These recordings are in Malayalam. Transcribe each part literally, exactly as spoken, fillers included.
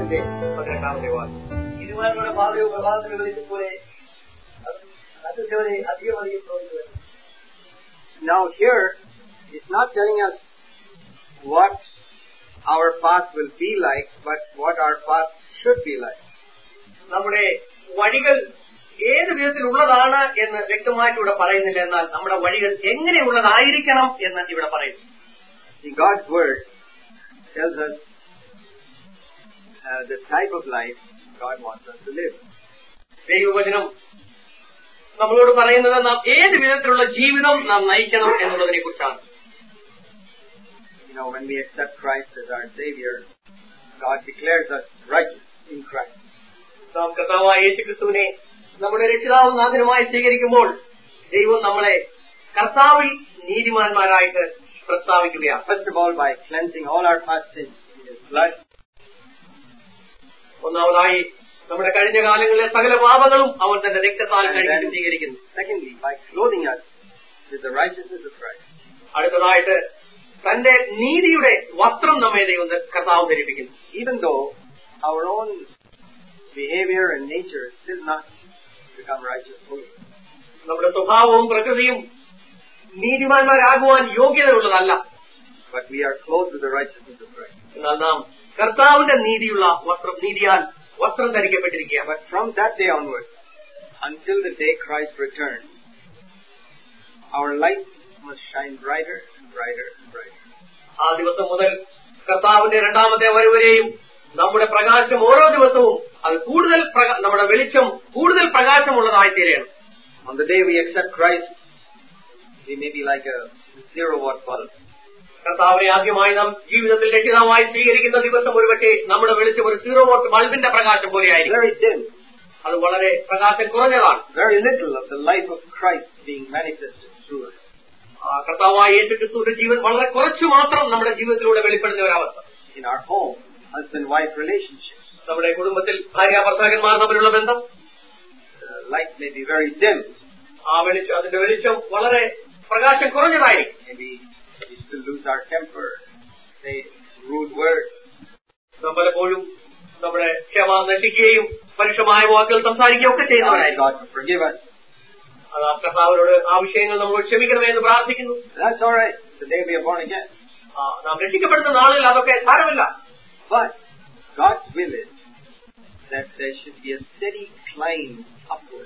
അതിന്റെ പതിനെട്ടാമത്തെ വാക്യം. ഇരുവാരുടെ ഭാവിയോ പ്രഭാതത്തിന് വിളിച്ചു പോലെ അതിന്റെ അധികം അധികം പ്രവർത്തി വരുന്നു. Now here, it's not telling us what our path will be like, but what our path should be like. നമ്മുടെ വഴികൾ ഏത് വിധത്തിലുള്ളതാണ് എന്ന് വ്യക്തമായിട്ട് ഇവിടെ പറയുന്നില്ല. എന്നാൽ നമ്മുടെ വഴികൾ എങ്ങനെയുള്ളതായിരിക്കണം എന്ന് ഇവിടെ പറയുന്നു. God's word tells us uh, the type of life God wants us to live. ദൈവവചനം നമ്മളോട് പറയുന്നത് നാം ഏത് വിധത്തിലുള്ള ജീവിതം നാം നയിക്കണം എന്നുള്ളതിനെ കുറിച്ചാണ്. You know, when we accept Christ as our Savior, God declares us righteous in Christ. നാം കർത്താവായ യേശുക്രിസ്തുവിനെ നമ്മുടെ രക്ഷിതാവും നാഥനുമായി സ്വീകരിക്കുമ്പോൾ ദൈവം നമ്മളെ കർത്താവിൽ നീതിമാന്മാരായിട്ട് പ്രസ്താവിക്കുകയാണ്. First of all, by cleansing all our past sins in His blood. ഒന്നാമതായി നമ്മുടെ കഴിഞ്ഞ കാലങ്ങളിലെ സകല പാപങ്ങളും അവൻ തന്റെ രക്തത്താൽ കഴുകി സ്വീകരിക്കുന്നു. Secondly, by clothing us with the righteousness of Christ. അടുത്തതായിട്ട് തന്റെ നീതിയുടെ വസ്ത്രം നമ്മെ ദൈവം കർത്താവ് ധരിപ്പിക്കുന്നു. Even though our own behavior and nature still not become righteous fully. നമ്മുടെ സ്വഭാവവും പ്രകൃതിയും നീതിമാന്മാരാകുവാൻ യോഗ്യതയുള്ളതല്ല. But we are clothed with the righteousness of Christ. എന്നാൽ നാം കർത്താവിന്റെ നീതിയുള്ള വസ്ത്രം നീതിയാൽ വസ്ത്രം ധരിക്കപ്പെട്ടിരിക്കുക. But from that day onwards, until the day Christ returns, our light must shine brighter and brighter and brighter. ആ ദിവസം മുതൽ കർത്താവിന്റെ രണ്ടാമത്തെ വരവരെയും നമ്മുടെ പ്രകാശം ഓരോ ദിവസവും അത് കൂടുതൽ നമ്മുടെ വെളിച്ചം കൂടുതൽ പ്രകാശമുള്ളതായി തീരണം. On the day we accept Christ, we may be like a zero watt bulb. കർത്താവിനെ ആദ്യമായി നാം ജീവിതത്തിൽ രക്ഷിതാവായി സ്വീകരിക്കുന്ന ദിവസം ഒരുപക്ഷെ നമ്മുടെ വെളിച്ചം ഒരു സീറോ വോട്ട് ബൾബിന്റെ പ്രകാശം പോലെയായിരിക്കും. Very dim. അത് വളരെ പ്രകാശം കുറഞ്ഞതാണ്. Very little of the life of Christ being manifested through us. കർത്താവായ യേശുക്രിസ്തുവിന്റെ ജീവൻ വളരെ കുറച്ചു മാത്രം നമ്മുടെ ജീവിതത്തിലൂടെ വെളിപ്പെടുന്ന ഒരവസ്ഥ. In our home, husband-wife relationships. നമ്മുടെ കുടുംബത്തിൽ ഭാര്യ ഭർത്താക്കന്മാർ തമ്മിലുള്ള ബന്ധം. The light may be very dim. ആ വെളിച്ചം അതിന്റെ വെളിച്ചം വളരെ പ്രകാശം കുറഞ്ഞതായിരിക്കും. Maybe we still lose our temper, say rude words. നാം പലപ്പോഴും നമ്മുടെ ക്ഷമ നശിക്കുകയും പരുഷമായ വാക്കുകൾ സംസാരിക്കുകയും ഒക്കെ ചെയ്യുന്നവരായിരിക്കും. God to forgive us. അത് കർത്താവിനോട് ആ വിഷയങ്ങൾ നമ്മൾ ക്ഷമിക്കണമേ എന്ന് പ്രാർത്ഥിക്കുന്നു. That's all right. The day we are born again. നാം രക്ഷിക്കപ്പെടുന്ന നാളിൽ അതൊക്കെ സാരമില്ല. But God's will is that there should be a steady climb upward.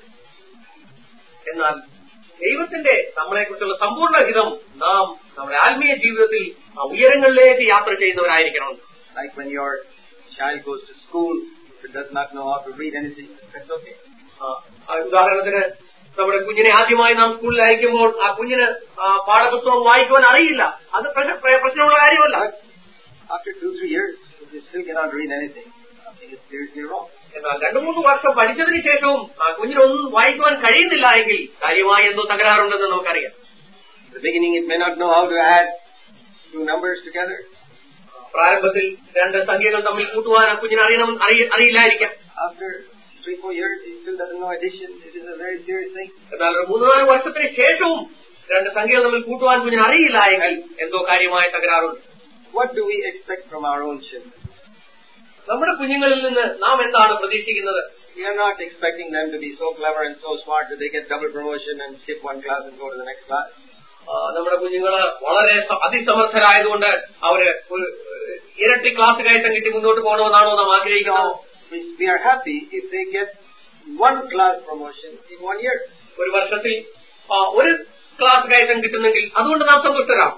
എന്നാൽ ദൈവത്തിന്റെ നമ്മളെ കുറിച്ചുള്ള സമ്പൂർണ്ണ ഹിതം നാം നമ്മുടെ ആത്മീയ ജീവിതത്തിൽ ഉയരങ്ങളിലേക്ക് യാത്ര ചെയ്യുന്നവരായിരിക്കണം. Like when your child goes to school, if it does not know how to read anything, that's okay. ഉദാഹരണത്തിന് നമ്മുടെ കുഞ്ഞിനെ ആദ്യമായി നാം സ്കൂളിൽ അയക്കുമ്പോൾ ആ കുഞ്ഞിന് പാഠപുസ്തകം വായിക്കുവാൻ അറിയില്ല. അത് പ്രശ്നമുള്ള കാര്യമല്ല. After two, three years, if you still cannot read anything, something is seriously wrong. എന്നാൽ രണ്ടു മൂന്ന് വർഷം പഠിച്ചതിന് ശേഷവും ആ കുഞ്ഞിനൊന്നും വായിക്കുവാൻ കഴിയുന്നില്ല എങ്കിൽ കാര്യമായി എന്തോ തകരാറുണ്ടെന്ന് നമുക്കറിയാം. In the beginning, it may not know how to add two numbers together. പ്രാരംഭത്തിൽ രണ്ട് സംഖ്യകൾ തമ്മിൽ കൂട്ടുവാൻ ആ കുഞ്ഞിന് അറിയണം അറിയില്ലായിരിക്കാം. After three, four years, he still doesn't know addition. It is a very serious thing. എന്നാൽ ഒരു മൂന്ന് നാല് വർഷത്തിന് ശേഷവും രണ്ട് സംഖ്യകൾ തമ്മിൽ കൂട്ടുവാൻ കുഞ്ഞിന് അറിയില്ല എങ്കിൽ എന്തോ കാര്യമായ തകരാറുണ്ട്. What do we expect from our own children? നമ്മുടെ കുഞ്ഞുങ്ങളിൽ നിന്ന് നാം എന്താണ് പ്രതീക്ഷിക്കുന്നത്? We are not expecting them to be so clever and so smart that they get double promotion and skip one class and go to the next class. നമ്മുടെ കുഞ്ഞുങ്ങള് വളരെ അതിസമർത്ഥരായതുകൊണ്ട് അവര് ഒരു ഇരട്ടി ക്ലാസ് കയറ്റം കിട്ടി മുന്നോട്ട് പോകണമെന്നാണോ നാം ആഗ്രഹിക്കുന്നത്? We are happy if they get one class promotion in one year. ഒരു വർഷത്തിൽ ഒരു ക്ലാസ് കയറ്റം കിട്ടുന്നെങ്കിൽ അതുകൊണ്ട് നാം സന്തുഷ്ടരാം.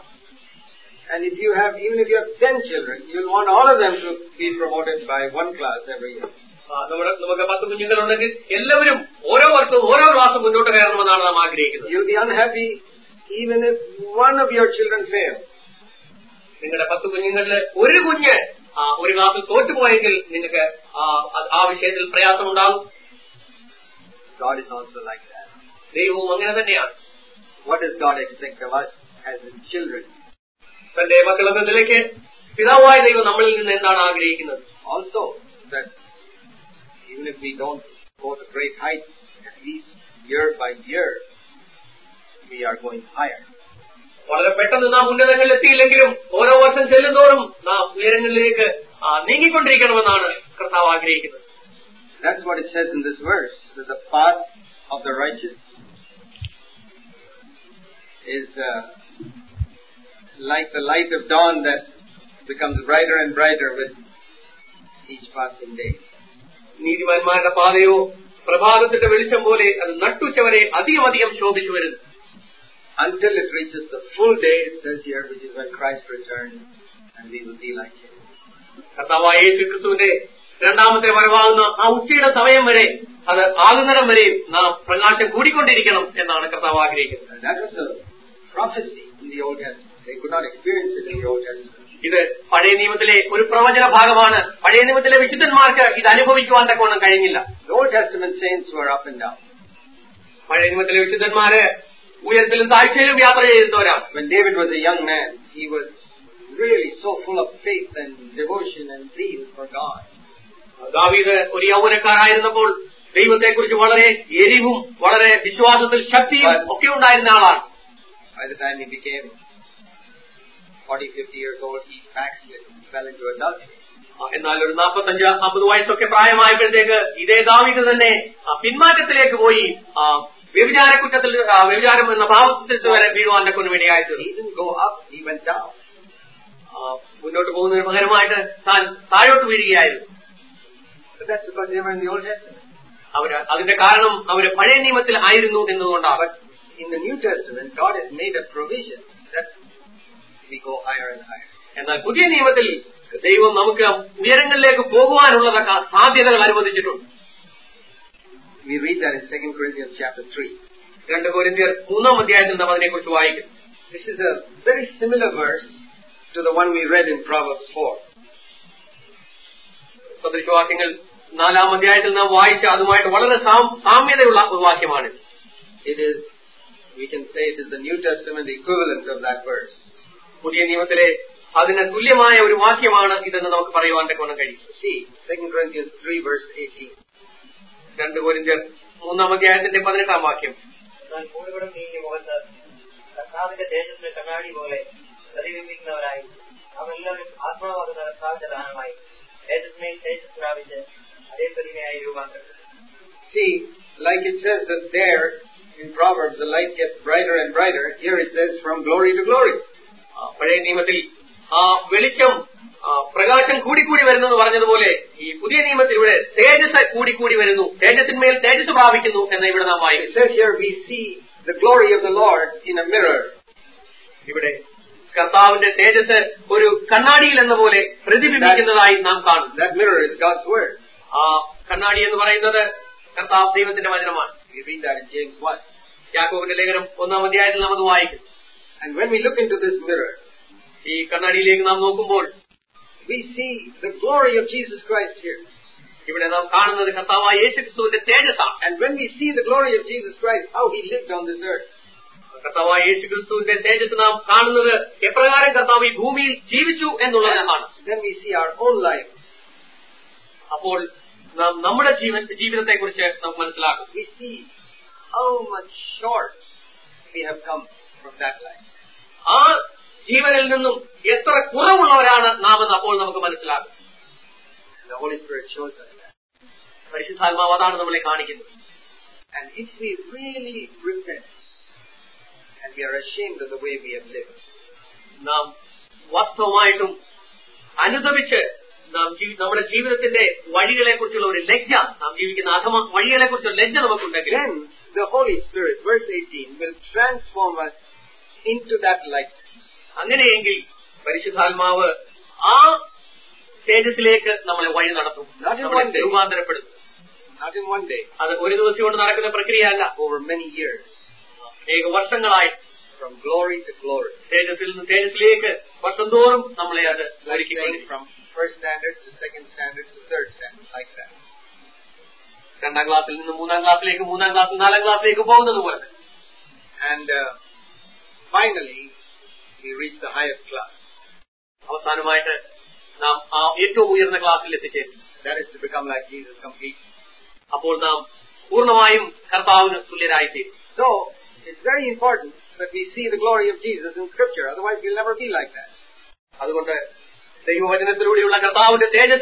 And if you have, even if you have ten children, you'll want all of them to be promoted by one class every year. നമ്മുടെ നമുക്ക് പത്ത് കുഞ്ഞുങ്ങളുണ്ടെങ്കിൽ എല്ലാവരും ഓരോ വർഷവും ഓരോ ക്ലാസ് മുന്നോട്ട് കയറണമെന്നാണ് നാം ആഗ്രഹിക്കുന്നത്. You'll be unhappy even if one of your children fails. നിങ്ങളുടെ പത്ത് കുഞ്ഞുങ്ങളിൽ ഒരു കുഞ്ഞ് ഒരു ക്ലാസ്സിൽ തോറ്റുപോയെങ്കിൽ നിങ്ങൾക്ക് ആ വിഷയത്തിൽ പ്രയാസമുണ്ടാകും. God is also like that. ദൈവവും അങ്ങനെ തന്നെയാണ്. What does God expect of us as His children? തന്റെ മക്കളെന്ന നിലയ്ക്ക് പിതാവായ ദൈവം നമ്മളിൽ നിന്ന് എന്താണ് ആഗ്രഹിക്കുന്നത്? Also that even if we don't go to great heights, at least year by year we are going higher. വളരെ പെട്ടെന്ന് നാം ഉന്നതങ്ങളിൽ എത്തിയില്ലെങ്കിലും ഓരോ വർഷം ചെല്ലുന്തോറും നാം ഉയരങ്ങളിലേക്ക് നീങ്ങിക്കൊണ്ടിരിക്കണമെന്നാണ് കർത്താവ് ആഗ്രഹിക്കുന്നത്. That's what it says in this verse, that the path of the righteous is uh, like the light of dawn that becomes brighter and brighter with each passing day. നീതിമാന്മാരുടെ പാതയോ പ്രഭാതത്തിന്റെ വെളിച്ചം പോലെ അത് നട്ടുച്ച വരെ അധികം അധികം ശോഭിച്ചു വരുന്നു. Until it reaches the full day, it says here, which is when Christ returns and we will be like Him. കർത്താവായ യേശു ക്രിസ്തുവിന്റെ രണ്ടാമത്തെ വരവാകുന്ന ആ ഉച്ചയുടെ സമയം വരെ, അത് ആകുന്നിടം വരെ നാം പ്രകാശം കൂടിക്കൊണ്ടിരിക്കണം എന്നാണ് കർത്താവ് ആഗ്രഹിക്കുന്നത്. That was the prophecy in the Old Testament. They could not experience it in the Old Testament. ഇത് പഴയ നിയമത്തിലെ ഒരു പ്രവചന ഭാഗമാണ്. പഴയ നിയമത്തിലെ വിശുദ്ധന്മാർക്ക് ഇത് അനുഭവിക്കുവാൻ തക്കവണ്ണം കഴിഞ്ഞില്ല. The Old Testament saints were up and down. പഴയ നിയമത്തിലെ വിശുദ്ധന്മാര് ഉയരത്തിലും താഴ്ചയിലും യാത്ര ചെയ്തവരാണ്. When David was a young man, he was really so full of faith and devotion and zeal for God. ദാവീദ് ഒരു യൗവനക്കാരായിരുന്നപ്പോൾ ദൈവത്തെക്കുറിച്ച് വളരെ എരിവും വളരെ വിശ്വാസത്തിൽ ശക്തിയും ഒക്കെ ഉണ്ടായിരുന്ന ആളാണ്. By the time he became forty, fifty years old, he backslid and fell into adultery. എന്നാൽ ഒരു നാൽപ്പത്തഞ്ച് അമ്പത് വയസ്സൊക്കെ പ്രായമായപ്പോഴത്തേക്ക് ഇതേ ദാവീദ് തന്നെ പിന്മാറ്റത്തിലേക്ക് പോയി വ്യഭിചാര കുറ്റത്തിൽ വ്യഭിചാരം എന്ന ഭാവത്തിൽ വരെ വീഴുവാൻ കൊണ്ട് വേണ്ടിയായിട്ട് മുന്നോട്ട് പോകുന്നതിന് പകരമായിട്ട് താൻ താഴോട്ട് വീഴുകയായിരുന്നു. അവര് അതിന്റെ കാരണം അവര് പഴയ നിയമത്തിൽ ആയിരുന്നു എന്നതുകൊണ്ടാണ്. In the New Testament, God has made a provision that we go higher and higher. എന്നാൽ പുതിയ നിയമത്തിൽ ദൈവം നമുക്ക് ഉയരങ്ങളിലേക്ക് പോകുവാനുള്ള സാധ്യതകൾ അനുവദിച്ചിട്ടുണ്ട്. We read that in Second Corinthians chapter three. രണ്ട് കൊരിന്ത്യർ മൂന്നാം അധ്യായത്തിൽ നാം അതിനെക്കുറിച്ച് വായിക്കും. This is a very similar verse to the one we read in Proverbs four. സദൃശവാക്യങ്ങൾ നാലാം അധ്യായത്തിൽ നാം വായിച്ച അതുമായിട്ട് വളരെ സാമ്യതയുള്ള ഒരു വാക്യമാണ്. It is, we can say it is the New Testament equivalent of that verse. പുതിയ നിയമത്തിലെ അതിന് തുല്യമായ ഒരു വാക്യമാണ് ഇതെന്ന് നമുക്ക് പറയുവാൻ തക്കവണ്ണം കഴിയും. See, Second Corinthians three verse eighteen. രണ്ട് കൊരിന്ത്യർ മൂന്നാം അധ്യായത്തിന്റെ പതിനെട്ടാം വാക്യം. കൂടുതലും നീങ്ങി മുഖത്ത് കർത്താവിന്റെ ദേശത്തിന്റെ കണ്ണാടി പോലെ പ്രതിബിംബിക്കുന്നവരായി നാം എല്ലാവരും ആത്മാവാകുന്ന കർത്താവിന്റെ ദാനമായി തേജസ്മയിൽ തേജസ് പ്രാപിച്ച് അതേ പ്രതിമയായി രൂപാന്തരം. See, like it says that there in Proverbs the light gets brighter and brighter, here it says from glory to glory. പഴയ നിയമത്തിൽ ആ വെളിച്ചം പ്രകാശം കൂടിക്കൂടി വരുന്നു പറഞ്ഞതുപോലെ ഈ പുതിയ നിയമത്തിൽ ഇവിടെ തേജസ് കൂടിക്കൂടി വരുന്നു, തേജസ്സിന്മേൽ തേജസ് പ്രാപിക്കുന്നു എന്ന് ഇവിടെ നാം വായിക്കും. It says here we see the glory of the Lord in a mirror. ഇവിടെ കർത്താവിന്റെ തേജസ് ഒരു കണ്ണാടിയിൽ എന്ന പോലെ പ്രതിബിംബിക്കുന്നതായി നാം കാണും. That mirror is God's word. ആ കണ്ണാടി എന്ന് പറയുന്നത് കർത്താവ് ദൈവത്തിന്റെ വചനമാണ്. We read that in James one. യാക്കോബിന്റെ ലേഖനം ഒന്നാം അധ്യായത്തിൽ നാം അത് വായിക്കും. And when we look into this mirror, ഈ കണ്ണാടിയിലേക്ക് നാം നോക്കുമ്പോൾ we see the glory of Jesus Christ here. ഇവിടെ നാം കാണുന്നത് കർത്താവായ യേശുക്രിസ്തുവിന്റെ തേജസ്സാണ്. And when we see the glory of Jesus Christ, how he lived on this earth, കർത്താവായ യേശുക്രിസ്തുവിന്റെ തേജസ് നാം കാണുന്നത് എപ്രകാരം കർത്താവ് ഈ ഭൂമിയിൽ ജീവിച്ചു എന്നുള്ളതാണ്. then we see our own life. അപ്പോൾ നാം നമ്മുടെ ജീവൻ ജീവിതത്തെ കുറിച്ച് നമുക്ക് മനസ്സിലാക്കും. We see how much short we have come from that life. ആ ജീവനിൽ നിന്നും എത്ര കുറവുള്ളവരാണ് നാം എന്ന് അപ്പോൾ നമുക്ക് മനസ്സിലാകും. The Holy Spirit shows us that. പരിശുദ്ധാത്മാവ് അതാണ് നമ്മളെ കാണിക്കുന്നത്. And if we really repent and we are ashamed of the way we have lived, നാം വാസ്തവമായിട്ടും അനുദപിച്ച് നാം നമ്മുടെ ജീവിതത്തിന്റെ വഴികളെ കുറിച്ചുള്ള ഒരു ലജ്ജ, നാം ജീവിക്കുന്ന അധമ വഴികളെ കുറിച്ചുള്ള ലജ്ജ നമുക്കുണ്ടെങ്കിൽ, then the Holy Spirit, verse eighteen, will transform us into that light. അങ്ങനെയെങ്കിൽ പരിശുദ്ധാത്മാവ് ആ തേജസ്സിലേക്ക് നമ്മളെ വഴി നടത്തും, നമ്മളെ രൂപാന്തരപ്പെടുത്തും. Not in one day. അത് ഒരു ദിവസം കൊണ്ട് നടക്കുന്ന പ്രക്രിയയല്ല. Over many years. അനേക വർഷങ്ങളായി from glory to glory. തേജസ്സിൽ നിന്ന് തേജസ്സിലേക്ക് വർഷം തോറും നമ്മളെ അത് from first standard to second standard to third standard, like that. രണ്ടാം ക്ലാസ്സിൽ നിന്ന് മൂന്നാം ക്ലാസ്സിലേക്ക്, മൂന്നാം ക്ലാസ്സിൽ നാലാം ക്ലാസ്സിലേക്ക് പോകുന്നത് പോലെ. And uh, finally we reach the highest class. അവസാനമായിട്ട് നാം ആ ഏറ്റവും ഉയർന്ന ക്ലാസ്സിൽ എത്തിച്ചേരും. That is to become like Jesus completely. അപ്പോൾ നാം പൂർണ്ണമായും കർത്താവിന് തുല്യരായിത്തീരും. So it's very important that we see the glory of Jesus in Scripture. Otherwise we'll never be like that. അതുകൊണ്ട് ദൈവവചനത്തിലൂടെയുള്ള കർത്താവിന്റെ തേജസ്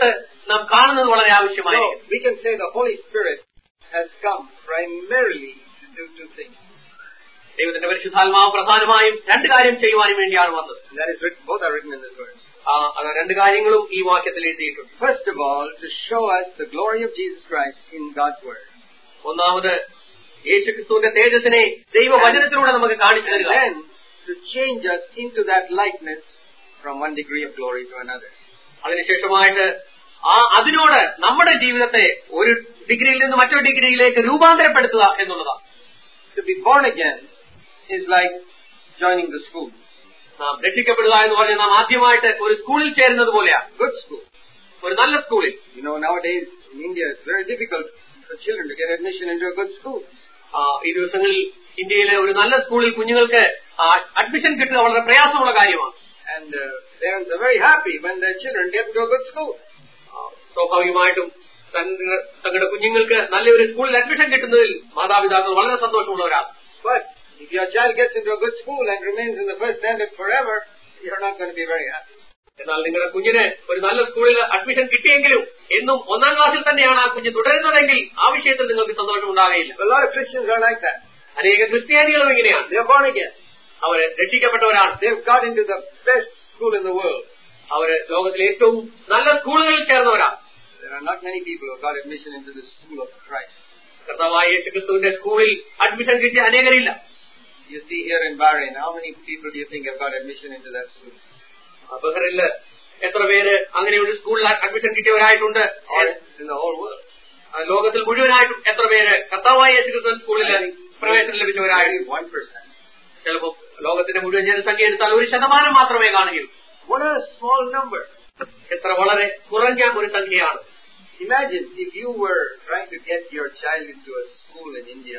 നാം കാണുന്നത് വളരെ So, ആവശ്യമായിരിക്കും. we can say the Holy Spirit has come primarily to do two things. ദൈവത്തിന്റെ പരിശുദ്ധാത്മാവ് പ്രധാനമായും രണ്ട് കാര്യം ചെയ്യുവാനും വേണ്ടിയാണ് വന്നത്. And that is written, both are written in this verse. ആ അത് രണ്ട് കാര്യങ്ങളും ഈ വാക്യത്തിൽ എഴുതിയിട്ടുണ്ട്. First of all, to show us the glory of Jesus Christ in God's Word. ഒന്നാമത് യേശുക്രിസ്തുവിന്റെ തേജസ്സിനെ ദൈവവചനത്തിലൂടെ നമുക്ക് കാണിച്ചു And തരിക. then to change us into that likeness from one degree of glory to another. അതിനുശേഷമായിട്ട് ആ അതിനോട് നമ്മുടെ ജീവിതത്തെ ഒരു ഡിഗ്രിയിൽ നിന്ന് മറ്റൊരു ഡിഗ്രിയിലേക്ക് രൂപാന്തരപ്പെടുത്തുക എന്നുള്ളതാണ്. To be born again is like joining the school. നാം രക്ഷിക്കപ്പെടുക എന്ന് പറഞ്ഞാൽ നാം ആദ്യമായിട്ട് ഒരു സ്കൂളിൽ ചേരുന്നത് പോലെയാണ്. Good school. ഒരു നല്ല സ്കൂളിൽ. You know, nowadays in India it's very difficult for children to get admission into a good school. ആ ഈ ദിവസങ്ങളിൽ ഇന്ത്യയിലെ ഒരു നല്ല സ്കൂളിൽ കുഞ്ഞുങ്ങൾക്ക് അഡ്മിഷൻ കിട്ടുക വളരെ പ്രയാസമുള്ള കാര്യമാണ്. And uh, parents are very happy when their children get into a good school. സ്വാഭാവികമായിട്ടും തങ്ങളുടെ കുഞ്ഞുങ്ങൾക്ക് നല്ലൊരു സ്കൂളിൽ അഡ്മിഷൻ കിട്ടുന്നതിൽ മാതാപിതാക്കൾ വളരെ സന്തോഷമുള്ളവരാണ്. But if your child gets into a good school and remains in the first standard forever, you're not going to be very happy. എന്നാൽ നിങ്ങളുടെ കുഞ്ഞിന് ഒരു നല്ല സ്കൂളിൽ അഡ്മിഷൻ കിട്ടിയെങ്കിലും എന്നും ഒന്നാം ക്ലാസ്സിൽ തന്നെയാണ് ആ കുഞ്ഞ് തുടരുന്നതെങ്കിൽ ആ വിഷയത്തിൽ നിങ്ങൾക്ക് സന്തോഷം ഉണ്ടാകുകയില്ല. A lot of Christians are like that. അനേക ക്രിസ്ത്യാനികളും ഇങ്ങനെയാണ്. They're born again. Our രക്ഷിക്കപ്പെട്ടവരാണ്. They've got into the best school in the world. അവര് ലോകത്തിലെ ഏറ്റവും നല്ല സ്കൂളുകളിൽ ചേർന്നവരാണ്. There are not many people who got admission into the school of Christ. കർത്താവായ യേശുക്രിസ്തുവിന്റെ സ്കൂളിൽ അഡ്മിഷൻ കിട്ടിയ അനേകരില്ല. You see here in Bahrain, how many people do you think have got admission into that school? ബഹ്റിനില് എത്ര പേര് അങ്ങനെ ഒരു സ്കൂളിൽ അഡ്മിഷൻ കിട്ടിയവരായിട്ടുണ്ട്? Or in the whole world? ലോകത്തിൽ മുഴുവനായിട്ടും എത്ര പേര് കർത്താവായ യേശുക്രിസ്തു സ്കൂളിൽ പ്രവേശനം ലഭിച്ചവരായിരുന്നു? one percent. ചിലപ്പോൾ ലോകത്തിന്റെ മുഴുവൻ ജനസംഖ്യ എടുത്താൽ ഒരു ശതമാനം മാത്രമേ കാണുകയുള്ളൂ. What a small number. എത്ര വളരെ കുറഞ്ഞ ഒരു സംഖ്യയാണ്. Imagine if you were trying to get your child into a school in India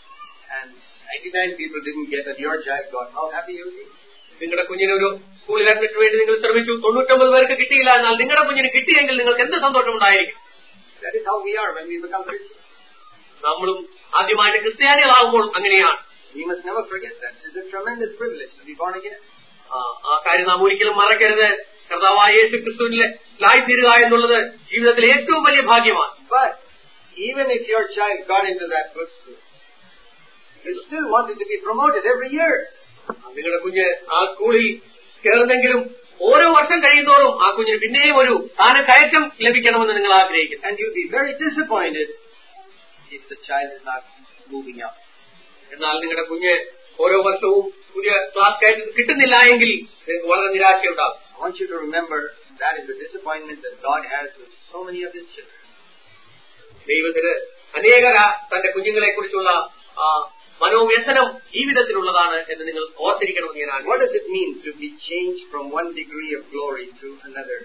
and ninety-nine people didn't get and your child got. How happy you would be? നിങ്ങളുടെ കുഞ്ഞിനൊരു സ്കൂളിൽ അഡ്മിഷൻ വേണ്ടി നിങ്ങൾ ശ്രമിച്ചു, തൊണ്ണൂറ്റൊമ്പത് പേർക്ക് കിട്ടിയില്ല, എന്നാൽ നിങ്ങളുടെ കുഞ്ഞിന് കിട്ടിയെങ്കിൽ നിങ്ങൾക്ക് എന്ത് സന്തോഷമുണ്ടായിരിക്കും? That is how we are when we become Christians. നമ്മളും ആദ്യമായിട്ട് ക്രിസ്ത്യാനികളാകുമ്പോൾ അങ്ങനെയാണ്. We must never forget that. It's a tremendous privilege to be born again. ആ കാര്യം നാം ഒരിക്കലും മറക്കരുത്. കർത്താവായ യേശു ക്രിസ്തുവിലായി തീരുക എന്നുള്ളത് ജീവിതത്തിലെ ഏറ്റവും വലിയ ഭാഗ്യമാണ്. But even if your child got into that good school, you still wanted to be promoted every year. നിങ്ങളുടെ കുഞ്ഞ് ആ സ്കൂളിൽ ചേർന്നെങ്കിലും ഓരോ വർഷം കഴിയുന്നതോറും ആ കുഞ്ഞിന് പിന്നെയും ഒരു സ്ഥാന കയറ്റം ലഭിക്കണമെന്ന് നിങ്ങൾ ആഗ്രഹിക്കുന്നു. And you'll be very disappointed if the child is not moving up. എന്നാൽ നിങ്ങളുടെ കുഞ്ഞ് ഓരോ വർഷവും പുതിയ ക്ലാസ് കയറ്റം കിട്ടുന്നില്ല എങ്കിൽ നിങ്ങൾക്ക് വളരെ നിരാശയുണ്ടാകും. I want you to remember that is the disappointment that God has with so many of His children. ദൈവത്തിന് അനേകര തന്റെ കുഞ്ഞുങ്ങളെ കുറിച്ചുള്ള മനോവ്യസനം ജീവിതത്തിലുള്ളതാണ് എന്ന് നിങ്ങൾ ഓർത്തിരിക്കണമെന്ന് ഞാൻ ആഗ്രഹിക്കുന്നു. What does it mean to be changed from one degree of glory to another?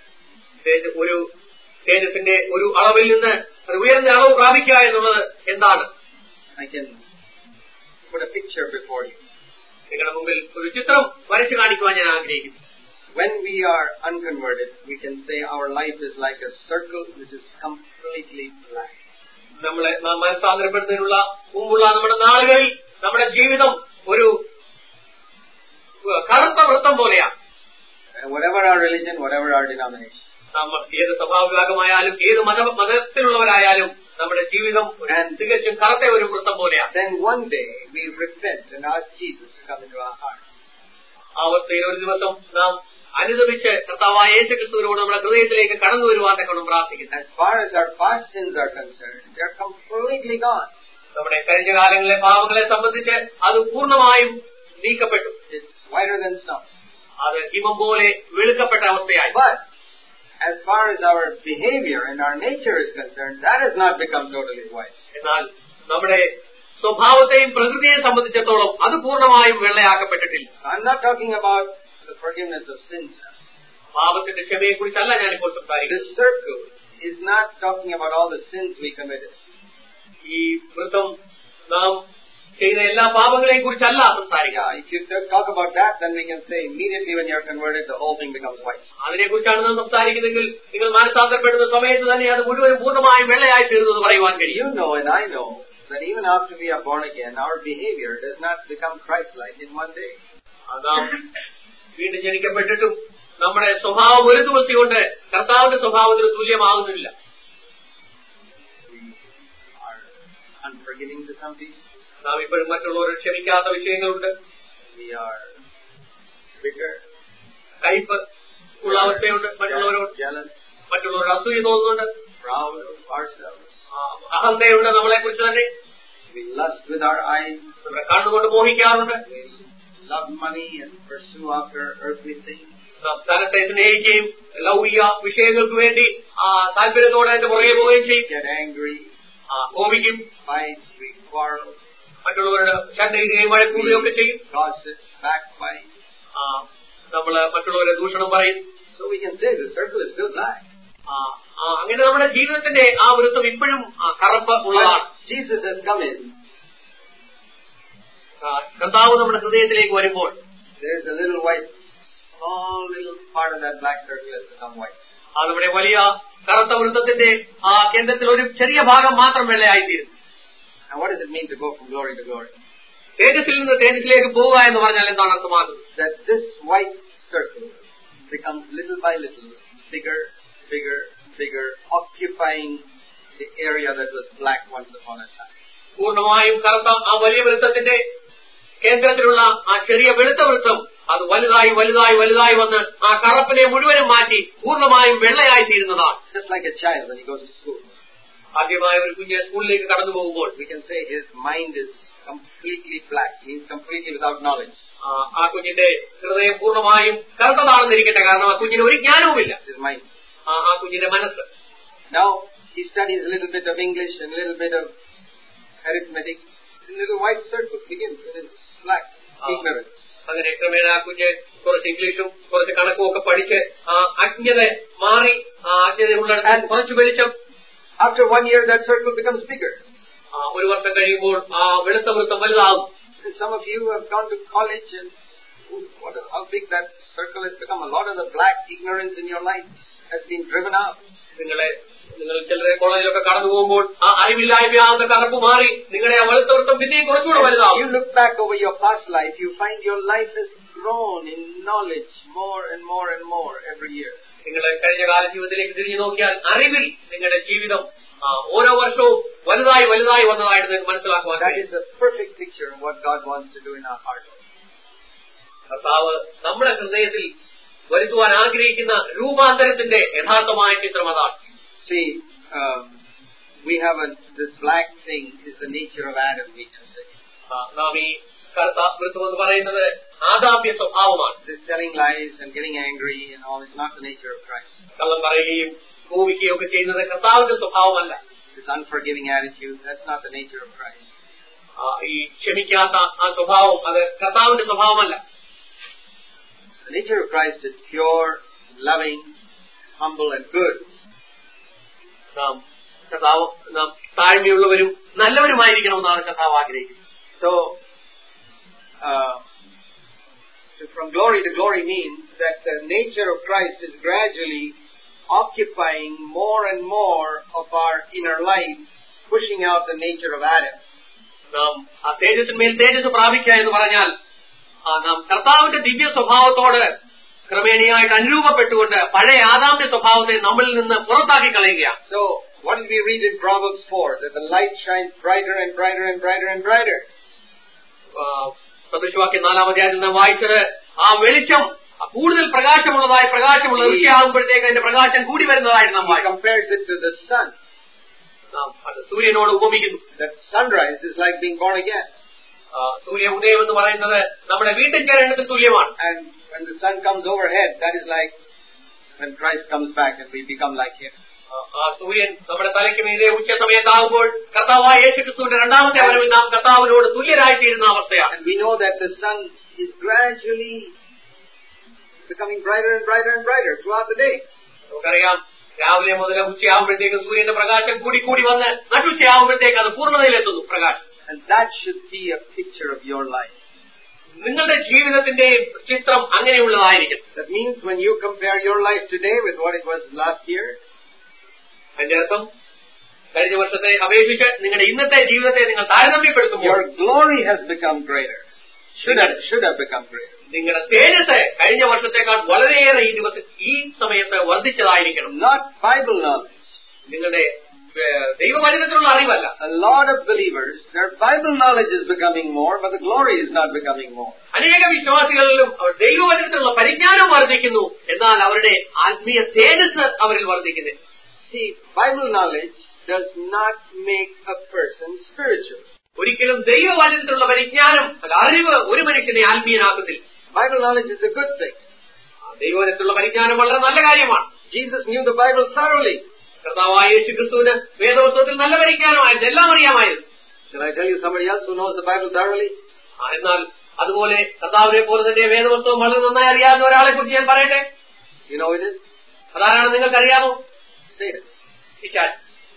ഒരു തേജസ്സിന്റെ ഒരു അളവിൽ നിന്ന് ഉയർന്ന അളവ് പ്രാപിക്കുക എന്നുള്ളത് എന്താണ്? I can put a picture before you. നിങ്ങളുടെ മുമ്പിൽ ഒരു ചിത്രം വരച്ചു കാണിക്കുവാൻ ഞാൻ ആഗ്രഹിക്കുന്നു. When we are unconverted, we can say our life is like a circle which is completely black. നമ്മളെ നാം മനസ്സാന്തരപ്പെടുന്നതിനുള്ള മുമ്പുള്ള നമ്മുടെ നാളുകളിൽ നമ്മുടെ ജീവിതം ഒരു കറുത്ത വൃത്തം പോലെയാണ്. Whatever our religion, whatever our denomination. നമ്മൾ ഏത് സ്വഭാവവിഭാഗമായാലും ഏത് മത മതത്തിലുള്ളവരായാലും നമ്മുടെ ജീവിതം തികച്ചും കറുത്ത ഒരു വൃത്തം പോലെയാണ്. Then one day we repent and ask Jesus to come into our heart. ആ അവസ്ഥയിൽ ഒരു ദിവസം നാം അനുദപിച്ച് കർത്താവായ യേശുക്രിസ്തുവിനോട് നമ്മുടെ ഹൃദയത്തിലേക്ക് കടന്നു വരുവാൻ കൊണ്ട് പ്രാർത്ഥിക്കുന്നു. As far as our past sins are concerned, they are completely gone. നമ്മുടെ കഴിഞ്ഞ കാലങ്ങളിലെ പാപങ്ങളെ സംബന്ധിച്ച് അത് പൂർണ്ണമായും നീക്കപ്പെട്ടു. It's whiter than snow. അത് ഹിമം പോലെ വെളുക്കപ്പെട്ട അവസ്ഥയായി. But as far as our behavior and our nature is concerned, that has not become totally white. എന്നാൽ നമ്മുടെ സ്വഭാവത്തെയും പ്രകൃതിയെയും സംബന്ധിച്ചിടത്തോളം അത് പൂർണ്ണമായും വെള്ളയാക്കപ്പെട്ടിട്ടില്ല. I'm not talking about the forgiveness of sins. പാപത്തിന്റെ ക്ഷമയെ കുറിച്ചല്ല ഞാനിപ്പോൾ സംസാരിക്കുന്നത്. This circle is not talking about all the sins we committed. ഈ വൃത്തം നാം ചെയ്ത എല്ലാ പാപങ്ങളെയും കുറിച്ചല്ല സംസാരിക്കുക. If you talk about that, then we can say immediately when you're converted, the whole thing becomes white. അതിനെ കുറിച്ചാണ് നാം സംസാരിക്കുന്നതെങ്കിൽ നിങ്ങൾ മനസ്സാന്തരപ്പെടുന്ന സമയത്ത് തന്നെ അത് മുഴുവനും പൂർണ്ണമായും വെള്ളയായി തീർന്നത് പറയുവാൻ കഴിയും. You know and I know that even after we are born again, our behavior does not become Christ-like in one day. നാം വീണ്ടും ജനിക്കപ്പെട്ടിട്ടും നമ്മുടെ സ്വഭാവം ഒരു ദിവസം കൊണ്ട് കർത്താവിന്റെ സ്വഭാവത്തിന് തുല്യമാകുന്നില്ല. Unforgiving to some people. നാം ഇപ്പോഴും മറ്റുള്ളവരെ ക്ഷമിക്കാത്ത വിഷയങ്ങളുണ്ട്. We are bitter, കയ്പ് ഉള്ള അവസ്ഥയുണ്ട്. മറ്റുള്ളവരോട് jealous, മറ്റുള്ളവരോട് അസൂയ തോന്നുന്നുണ്ട്. proud of ourselves. അഹന്തയുണ്ട് നമ്മളെ കുറിച്ച് തന്നെ. We lust with our eyes. നമ്മുടെ കണ്ണുകൊണ്ട് മോഹിക്കാറുണ്ട്. We love money and pursue after earthly things. നാം ധനത്തെ സ്നേഹിക്കുകയും ലൗകിക വിഷയങ്ങൾക്ക് വേണ്ടി ആ താല്പര്യത്തോടെ അതിന്റെ പുറകെ പോവുകയും ചെയ്യും. Get angry, കോപിക്കും, fight, we quarrel, മറ്റുള്ളവരുടെ ശണ്ഠയിടുകയും വഴക്കൂടുകയും ഒക്കെ ചെയ്യും. gossip, backbite. നമ്മള് മറ്റുള്ളവരെ ദൂഷണം പറയും. So we can say the circle is still black. അങ്ങനെ നമ്മുടെ ജീവിതത്തിന്റെ ആ വൃത്തം ഇപ്പോഴും കറുപ്പ് ഉള്ളതാണ്. Jesus has come in. കർത്താവ് നമ്മുടെ ഹൃദയത്തിലേക്ക് വരുമ്പോൾ there is a little white, small little part of that black circle has become white. ആ നമ്മുടെ വലിയ കറുത്ത വൃത്തത്തിന്റെ ആ കേന്ദ്രത്തിൽ ഒരു ചെറിയ ഭാഗം മാത്രം വെള്ളയായിത്തീരും. And what does it mean to go from glory to glory? തേജസ്സിൽ നിന്ന് തേജസ്സിലേക്ക് പോവുക എന്ന് പറഞ്ഞാൽ എന്താണ് അർത്ഥമാക്കുന്നത്? That this white circle becomes little by little bigger, bigger, bigger, occupying the area that was black once upon a time. പൂർണ്ണമായും കറുത്ത ആ വലിയ വൃത്തത്തിന്റെ കേന്ദ്രത്തിലുള്ള ആ ചെറിയ വെളുത്ത വൃത്തം അത് വലുതായി വലുതായി വലുതായി വന്ന് ആ കറുപ്പിനെ മുഴുവനും മാറ്റി പൂർണ്ണമായും വെള്ളയായി തീരുന്നതാണ്. Just like a child when he goes to school. ആദ്യമായ ഒരു കുഞ്ഞ് സ്കൂളിലേക്ക് കടന്നു പോകുമ്പോൾ we can say his mind is completely black, means completely without knowledge. ആ കുഞ്ഞിന്റെ ഹൃദയം പൂർണ്ണമായും കറുത്തതാണെന്നിരിക്കട്ടെ, കാരണം ആ കുഞ്ഞിന് ഒരു ജ്ഞാനവുമില്ല. His mind. ആ കുഞ്ഞിന്റെ മനസ്സ്. Now he studies a little bit of English and a little bit of arithmetic. A little white circle begins with his black ignorance. അങ്ങനെ ക്രമേണ ആ കുഞ്ഞ് കുറച്ച് ഇംഗ്ലീഷും കുറച്ച് കണക്കും ഒക്കെ പഠിച്ച് ആ അജ്ഞത മാറി ആ അജ്ഞതയുള്ള കുറച്ച് വെളിച്ചം. After one year that circle becomes bigger. ഒരു വർഷം കഴിയുമ്പോൾ ആ വെളുത്ത വൃത്തം വലുതാകും. Some of you have gone to college and what, how big that circle has become. A lot of the black ignorance in your life has been driven out. നിങ്ങളെ നിങ്ങൾ ചിലരെ കോളേജിലൊക്കെ കടന്നു പോകുമ്പോൾ ആ അറിവില്ലായ്മയാകുന്ന കറുപ്പ് മാറി നിങ്ങളുടെ ആ വെളുത്ത വൃത്തം പിന്നെയും കുറച്ചുകൂടെ വലുതാവും. You look back over your past life, you find your life has grown in knowledge more and more and more every year. നിങ്ങളുടെ കഴിഞ്ഞ കാല ജീവിതത്തിലേക്ക് തിരിഞ്ഞു നോക്കിയാൽ അറിവിൽ നിങ്ങളുടെ ജീവിതം ഓരോ വർഷവും വലുതായി വലുതായി വന്നതായിട്ട് നിങ്ങൾക്ക് മനസ്സിലാക്കുവാൻ. That is a perfect picture of what God wants to do in our heart. കർത്താവ് നമ്മുടെ ഹൃദയത്തിൽ വരുത്തുവാൻ ആഗ്രഹിക്കുന്ന രൂപാന്തരത്തിന്റെ യഥാർത്ഥമായ ചിത്രം അതാണ്. See, um, we have a, this black thing is the nature of Adam, we can say. നാം ഈ കറുത്ത വൃത്തം എന്ന് പറയുന്നത് ആദാമ്യ സ്വഭാവമാണ്. This telling lies and getting angry and all is not the nature of Christ. കള്ളം പറയുകയും കോപിക്കുകയും ഒക്കെ ചെയ്യുന്നത് കർത്താവിന്റെ സ്വഭാവമല്ല. This unforgiving attitude, that's not the nature of Christ. ഈ ക്ഷമിക്കാത്ത ആ സ്വഭാവം അത് കർത്താവിന്റെ സ്വഭാവമല്ല. The nature of Christ is pure, loving, humble and good. നാം കർത്താവ് നാം താഴ്മയുള്ളവരും നല്ലവരുമായിരിക്കണമെന്നാണ് കർത്താവ് ആഗ്രഹിക്കുന്നത്. So, uh, from glory to glory means that the nature of Christ is gradually occupying more and more of our inner life, pushing out the nature of Adam. നാം ആ തേജസ്സിന്മേൽ തേജസ് പ്രാപിക്കുക എന്ന് പറഞ്ഞാൽ നാം കർത്താവിന്റെ ദിവ്യ സ്വഭാവത്തോട് ക്രമേണയായിട്ട് അനുരൂപപ്പെട്ടുകൊണ്ട് പഴയ ആദാമിന്റെ സ്വഭാവത്തെ നമ്മളിൽ നിന്ന് പുറത്താക്കി കളയുകയാണ്. So, what did we read in Proverbs four? That the light shines brighter and brighter and brighter and brighter. സദൃശവാക്യം നാലാം അധ്യായത്തിൽ നാം വായിച്ചത് ആ വെളിച്ചം കൂടുതൽ പ്രകാശമുള്ളതായി പ്രകാശമുള്ള ദൃശ്യമാകുമ്പോഴത്തേക്ക് അതിന്റെ പ്രകാശം കൂടി വരുന്നതായിട്ട് നാം വായിക്കും. Compares it to the sun. നാം അത് സൂര്യനോട് ഉപമിക്കുന്നു. That sunrise is like being born again. സൂര്യ ഉദയം എന്ന് പറയുന്നത് നമ്മുടെ വീട്ടിൽ ചേരേണ്ടതിന് തുല്യമാണ്. And when the sun comes overhead, that is like when Christ comes back and we become like Him. ആ സൂര്യൻ നമ്മുടെ തലയ്ക്ക് മീതെ ഉച്ച സമയത്താകുമ്പോൾ കർത്താവായ യേശുക്രിസ്തുവിന്റെ രണ്ടാമത്തെ വരവിൽ നാം കർത്താവിനോട് തുല്യരായിത്തീരുന്ന അവസ്ഥയാണ്. And we know that the sun is gradually becoming brighter and brighter and brighter throughout the day. നമുക്കറിയാം രാവിലെ മുതൽ ഉച്ചയാകുമ്പോഴത്തേക്ക് സൂര്യന്റെ പ്രകാശം കൂടി കൂടി വന്ന് നട്ടുച്ചയാകുമ്പോഴത്തേക്ക് അത് പൂർണ്ണതയിലെത്തുന്നു പ്രകാശം. And that should be a picture of your life. നിങ്ങളുടെ ജീവിതത്തിന്റെ ചിത്രം അങ്ങനെയുള്ളതായിരിക്കും. That means when you compare your life today with what it was last year, അതിന്റെ അർത്ഥം കഴിഞ്ഞ വർഷത്തെ അപേക്ഷിച്ച് നിങ്ങളുടെ ഇന്നത്തെ ജീവിതത്തെ നിങ്ങൾ താരതമ്യപ്പെടുത്തുമ്പോൾ your glory has become greater. Should have, should have become greater. നിങ്ങളുടെ തേജസ് കഴിഞ്ഞ വർഷത്തേക്കാൾ വളരെയേറെ ഈ ദിവസം ഈ സമയത്ത് വർദ്ധിച്ചതായിരിക്കണം. Not Bible knowledge. നിങ്ങളുടെ ദൈവവചനത്തിലുള്ള അറിവല്ല. A lot of believers, their Bible knowledge is becoming more, but the glory is not becoming more. അനേക വിശ്വാസികളിലും ദൈവവചനത്തിലുള്ള പരിജ്ഞാനം വർദ്ധിക്കുന്നു, എന്നാൽ അവരുടെ ആത്മീയ തേജസ് അവരിൽ വർദ്ധിക്കുന്നില്ല. See, Bible knowledge does not make a person spiritual. ഒരിക്കലും ദൈവവചനത്തിലുള്ള പരിജ്ഞാനം, അറിവ് ഒരു മനുഷ്യനെ ആത്മീയനാക്കുന്നില്ല. Bible knowledge is a good thing. ദൈവവചനത്തിലുള്ള പരിജ്ഞാനം വളരെ നല്ല കാര്യമാണ്. Jesus knew the Bible thoroughly. കർത്താവായ യേശുക്രിസ്തുവിന് വേദപുസ്തകത്തിൽ നല്ല പരിജ്ഞാനമായിരുന്നു, എല്ലാം അറിയാമായിരുന്നു. Shall I tell you somebody else who knows the Bible thoroughly? എന്നാൽ അതുപോലെ കർത്താവിനെ പോലെ തന്നെ വേദപുസ്തകം വളരെ നന്നായി അറിയാവുന്ന ഒരാളെ കുറിച്ച് ഞാൻ പറയട്ടെ. You know it is? അതാരാണ് നിങ്ങൾക്കറിയാമോ? Satan. പിശാച്.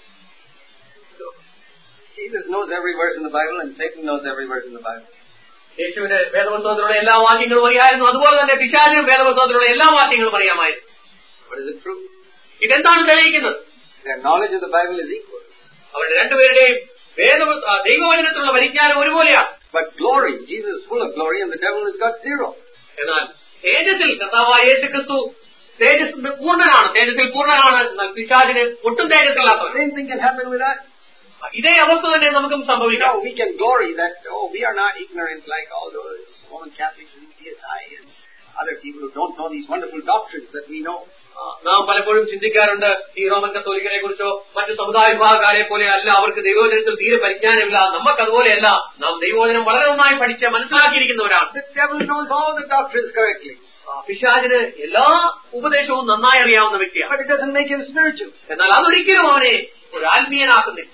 Jesus knows every verse in the Bible and Satan knows every verse in the Bible. യേശുവിന് വേദപുസ്തകത്തിലുള്ള എല്ലാ വാക്യങ്ങളും അറിയാമായിരുന്നു, അതുപോലെ തന്നെ പിശാചിനും വേദപുസ്തകത്തിലുള്ള എല്ലാ വാക്യങ്ങളും അറിയാമായിരുന്നു. What is it true? ഇതെന്താണ് തെളിയിക്കുന്നത്? Their knowledge of the Bible is equal. അവരുടെ രണ്ടുപേരുടെയും വേദ ദൈവവചനത്തിലുള്ള പരിജ്ഞാനം ഒരുപോലെയാണ്. But glory, Jesus is full of glory and the devil has got zero. എന്നാൽ തേജസ്സിൽ കർത്താവായ യേശുക്രിസ്തു തേജസ്സിന്റെ പൂർണ്ണനാണ്, തേജസ്സിൽ പൂർണ്ണനാണ്, എന്നാൽ പിശാചിന് ഒട്ടും തേജസ്സില്ലാത്തവൻ. Same thing can happen with us. ഇതേ അവസ്ഥ തന്നെ നമുക്കും സംഭവിക്കാം. We can glory that, oh, we are not ignorant like all those Roman Catholics and C S I and other people who don't know these wonderful doctrines that we know. നാം പലപ്പോഴും ചിന്തിക്കാറുണ്ട്, ഈ റോമൻ കത്തോലിക്കനെ കുറിച്ചോ മറ്റു സമുദായ വിഭാഗക്കാരെ പോലെ അല്ല, അവർക്ക് ദൈവവചനത്തിൽ തീരെ പരിജ്ഞാനമില്ല, നമുക്ക് അതുപോലെയല്ല, നാം ദൈവവചനം വളരെ നന്നായി പഠിച്ച് മനസ്സിലാക്കിയിരിക്കുന്നവരാണ്. The devil knows all the doctrines correctly. പിശാചിന് എല്ലാ ഉപദേശവും നന്നായി അറിയാവുന്ന വ്യക്തിയാണ്. But it doesn't make him spiritual. എന്നാൽ അതൊരിക്കലും അവനെ ഒരു ആത്മീയനാക്കുന്നില്ല.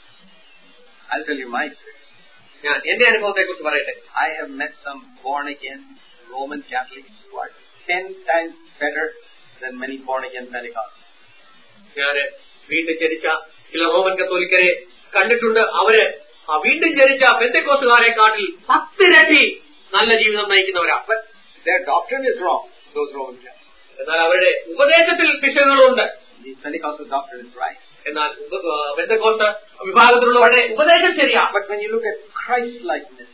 I'll tell you my story. ഞാൻ എന്റെ അനുഭവത്തെ കുറിച്ച് പറയട്ടെ. I have met some born again Roman Catholics who are ten times better than many born again Pentecostals. ഞാൻ വീണ്ടും ജനിച്ച ചില റോമൻ കത്തോലിക്കരെ കണ്ടിട്ടുണ്ട്. അവര് വീണ്ടും ജനിച്ച പെന്തക്കോസ്തുകാരെക്കാട്ടിൽ പത്തിരട്ടി നല്ല ജീവിതം നയിക്കുന്നവരാണ്. But their doctrine is wrong, those Roman Catholics. എന്നാൽ അവരുടെ ഉപദേശത്തിൽ പിശകുകളുണ്ട്. The Pentecostal doctrine is right. എന്നാൽ പെന്തക്കോസ്ത് വിഭാഗത്തിലുള്ളവരുടെ ഉപദേശം ശരിയാണ്. But when you look at Christ-likeness,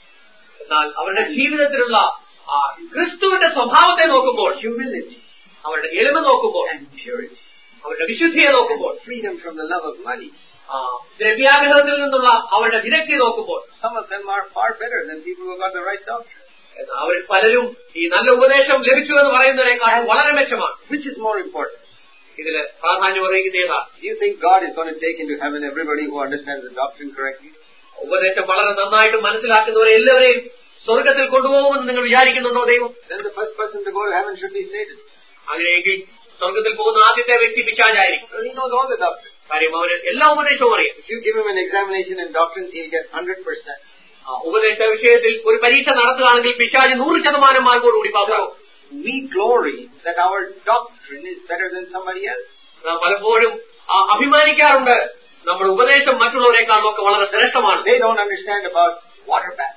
എന്നാൽ അവരുടെ ജീവിതത്തിലുള്ള ക്രിസ്തുവിന്റെ സ്വഭാവത്തെ നോക്കുമ്പോൾ, humility, അവരുടെ എളിമ നോക്കുമ്പോൾ, and purity, അവരുടെ വിശുദ്ധിയെ നോക്കുമ്പോൾ, freedom from the love of money, ദ്രവ്യാഗ്രഹത്തിൽ നിന്നുള്ള അവരുടെ വിരക്തി നോക്കുമ്പോൾ, some of them are far better than people who got the right doctrine. അവർ പലരും ഈ നല്ല ഉപദേശം ലഭിച്ചു എന്ന് പറയുന്നതിനേക്കാൾ വളരെ മെച്ചമാണ്. Which is more important? ഇതില് പ്രാധാന്യം അറിയിക്കുന്ന ഏതാ? Do you think God is going to take into heaven everybody who understands the doctrine correctly? ഉപദേശം വളരെ നന്നായിട്ട് മനസ്സിലാക്കുന്നവരെ എല്ലാവരെയും സ്വർഗത്തിൽ കൊണ്ടുപോകുമെന്ന് നിങ്ങൾ വിചാരിക്കുന്നുണ്ടോ ദൈവം? Then the first person to go to heaven should be Satan. അങ്ങനെയെങ്കിൽ സ്വർഗത്തിൽ പോകുന്ന ആദ്യത്തെ വ്യക്തി പിശാചായിരിക്കും. Well, he knows all the doctrine. കാര്യം അവന് എല്ലാ ഉപദേശവും അറിയാം. If you give him an examination in doctrine, he'll get one hundred percent. ഉപദേശ വിഷയത്തിൽ ഒരു പരീക്ഷ നടത്തുകയാണെങ്കിൽ പിശാച് നൂറ് ശതമാനം മാർക്കോടുകൂടി പാസ്സാകും. We glory that our doctrine is better than somebody else. നാം പലപ്പോഴും അഭിമാനിക്കാറുണ്ട് നമ്മുടെ ഉപദേശം മറ്റുള്ളവരെക്കാളൊക്കെ വളരെ ശ്രേഷ്ഠമാണ്. They don't understand about water baths.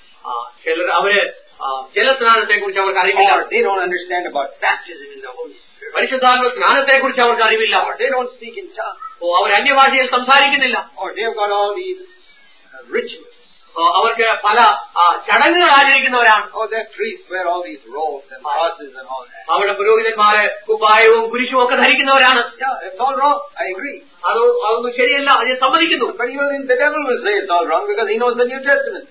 ചിലർ അവര് ജലസ്നാനത്തെ കുറിച്ച് അവർക്ക് അറിവില്ല. Or they don't understand about baptism in the Holy Spirit. പരിശുദ്ധാത്മ സ്നാനത്തെ കുറിച്ച് അവർക്ക് അറിവില്ല. Or they don't speak in tongues. ഓ അവർ അന്യഭാഷയിൽ സംസാരിക്കുന്നില്ല. Or they have got all these uh, rituals. അവർക്ക് പല ചടങ്ങുകൾ ആചരിക്കുന്നവരാണ്. Oh, their priests wear all these robes and crosses and all that. അവരുടെ പുരോഹിതന്മാര് കുപ്പായവും കുരിശും ഒക്കെ ധരിക്കുന്നവരാണ്. Yeah, it's all wrong. I agree. അത് അതൊന്നും ശരിയല്ല, അത് സമ്മതിക്കുന്നു. But even the devil will say it's all wrong because he knows the New Testament.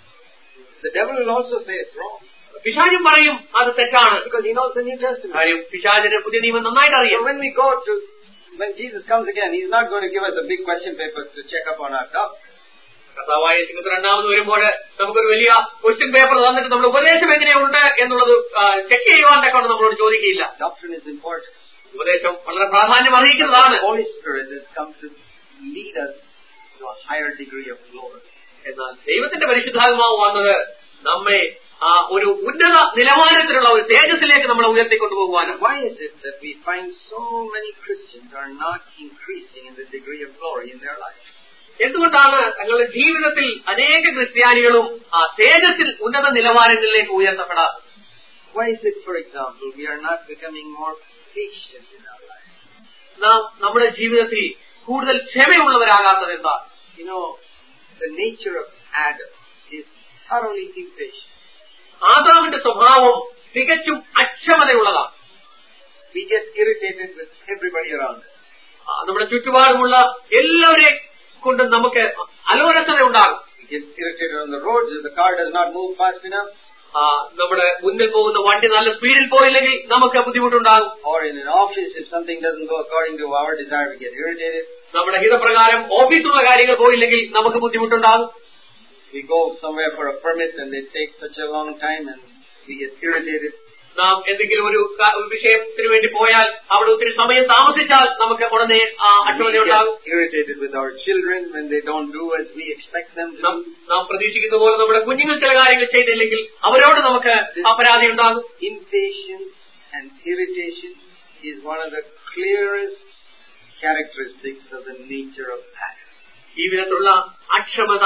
The devil will also say it's wrong. പിശാചും പറയും അത് തെറ്റാണ് because he knows the New Testament. കാര്യം പിശാചിന് പുതിയ നിയമം നന്നായിട്ട് അറിയാം. So when we go to, when Jesus comes again, he's not going to give us a big question paper to check up on our doctrine. കർത്താവായ യേശു രണ്ടാമത് വരുമ്പോൾ നമുക്കൊരു വലിയ ക്വസ്റ്റ്യൻ പേപ്പർ തന്നിട്ട് നമ്മുടെ ഉപദേശം എങ്ങനെയുണ്ട് എന്നുള്ളത് ചെക്ക് ചെയ്യുവാനൊക്കെ നമ്മളോട് ചോദിക്കുകയില്ല. Doctrine is important. ഉപദേശം വളരെ പ്രാധാന്യം അറിയിക്കുന്നതാണ്. The Holy Spirit has come to lead us to a higher degree of glory. എന്നാൽ ദൈവത്തിന്റെ പരിശുദ്ധാത്മാവ് വന്നത് നമ്മെ ആ ഒരു ഉന്നത നിലവാരത്തിലുള്ള ഒരു തേജസ്സിലേക്ക് നമ്മളെ ഉയർത്തിക്കൊണ്ടുപോകുവാനും. Why is it that we find so many Christians are not increasing in the degree of glory in their life? എന്തുകൊണ്ടാണ് തങ്ങളുടെ ജീവിതത്തിൽ അനേക ക്രിസ്ത്യാനികളും ആ തേജസ്സിൽ ഉന്നത നിലവാരങ്ങളിലേക്ക് ഉയർത്തപ്പെടാത്തത്? Why is it, for example, we are not becoming more patient in our life? നാം നമ്മുടെ ജീവിതത്തിൽ കൂടുതൽ ക്ഷമയുള്ളവരാകാത്തത് എന്താണ്? You know, the nature of Adam is thoroughly impatient. ആദാമിന്റെ സ്വഭാവം തികച്ചും അക്ഷമതയുള്ളതാണ്. We get irritated with everybody around us. നമ്മുടെ ചുറ്റുപാടുമുള്ള എല്ലാവരെ കൊണ്ടും നമുക്ക് അലോരസത ഉണ്ടാകും. We get irritated on the roads if the car does not move fast enough. നമ്മുടെ മുന്നിൽ പോകുന്ന വണ്ടി നല്ല സ്പീഡിൽ പോയില്ലെങ്കിൽ നമുക്ക് ബുദ്ധിമുട്ടുണ്ടാകും. Or in an office, if something doesn't go according to our desire, we get irritated. നമ്മുടെ ഹിതപ്രകാരം ഓഫീസിലുള്ള കാര്യങ്ങൾ പോയില്ലെങ്കിൽ നമുക്ക് ബുദ്ധിമുട്ടുണ്ടാകും. We go somewhere for a permit and they take such a long time and we get irritated. നാം എന്തെങ്കിലും ഒരു വിഷയത്തിന് വേണ്ടി പോയാൽ അവിടെ ഒത്തിരി സമയം താമസിച്ചാൽ നമുക്ക് ഉടനെ അക്ഷമതയുണ്ടാകും. Irritated with our children when they don't do as we expect them to. നാം പ്രതീക്ഷിക്കുന്ന പോലെ നമ്മുടെ കുഞ്ഞുങ്ങൾ ചില കാര്യങ്ങൾ ചെയ്തില്ലെങ്കിൽ അവരോട് നമുക്ക് അപരാധി ഉണ്ടാകും. Impatience and irritation is one of the clearest characteristics of the nature of Adam. ഈ വിധത്തിലുള്ള അക്ഷമത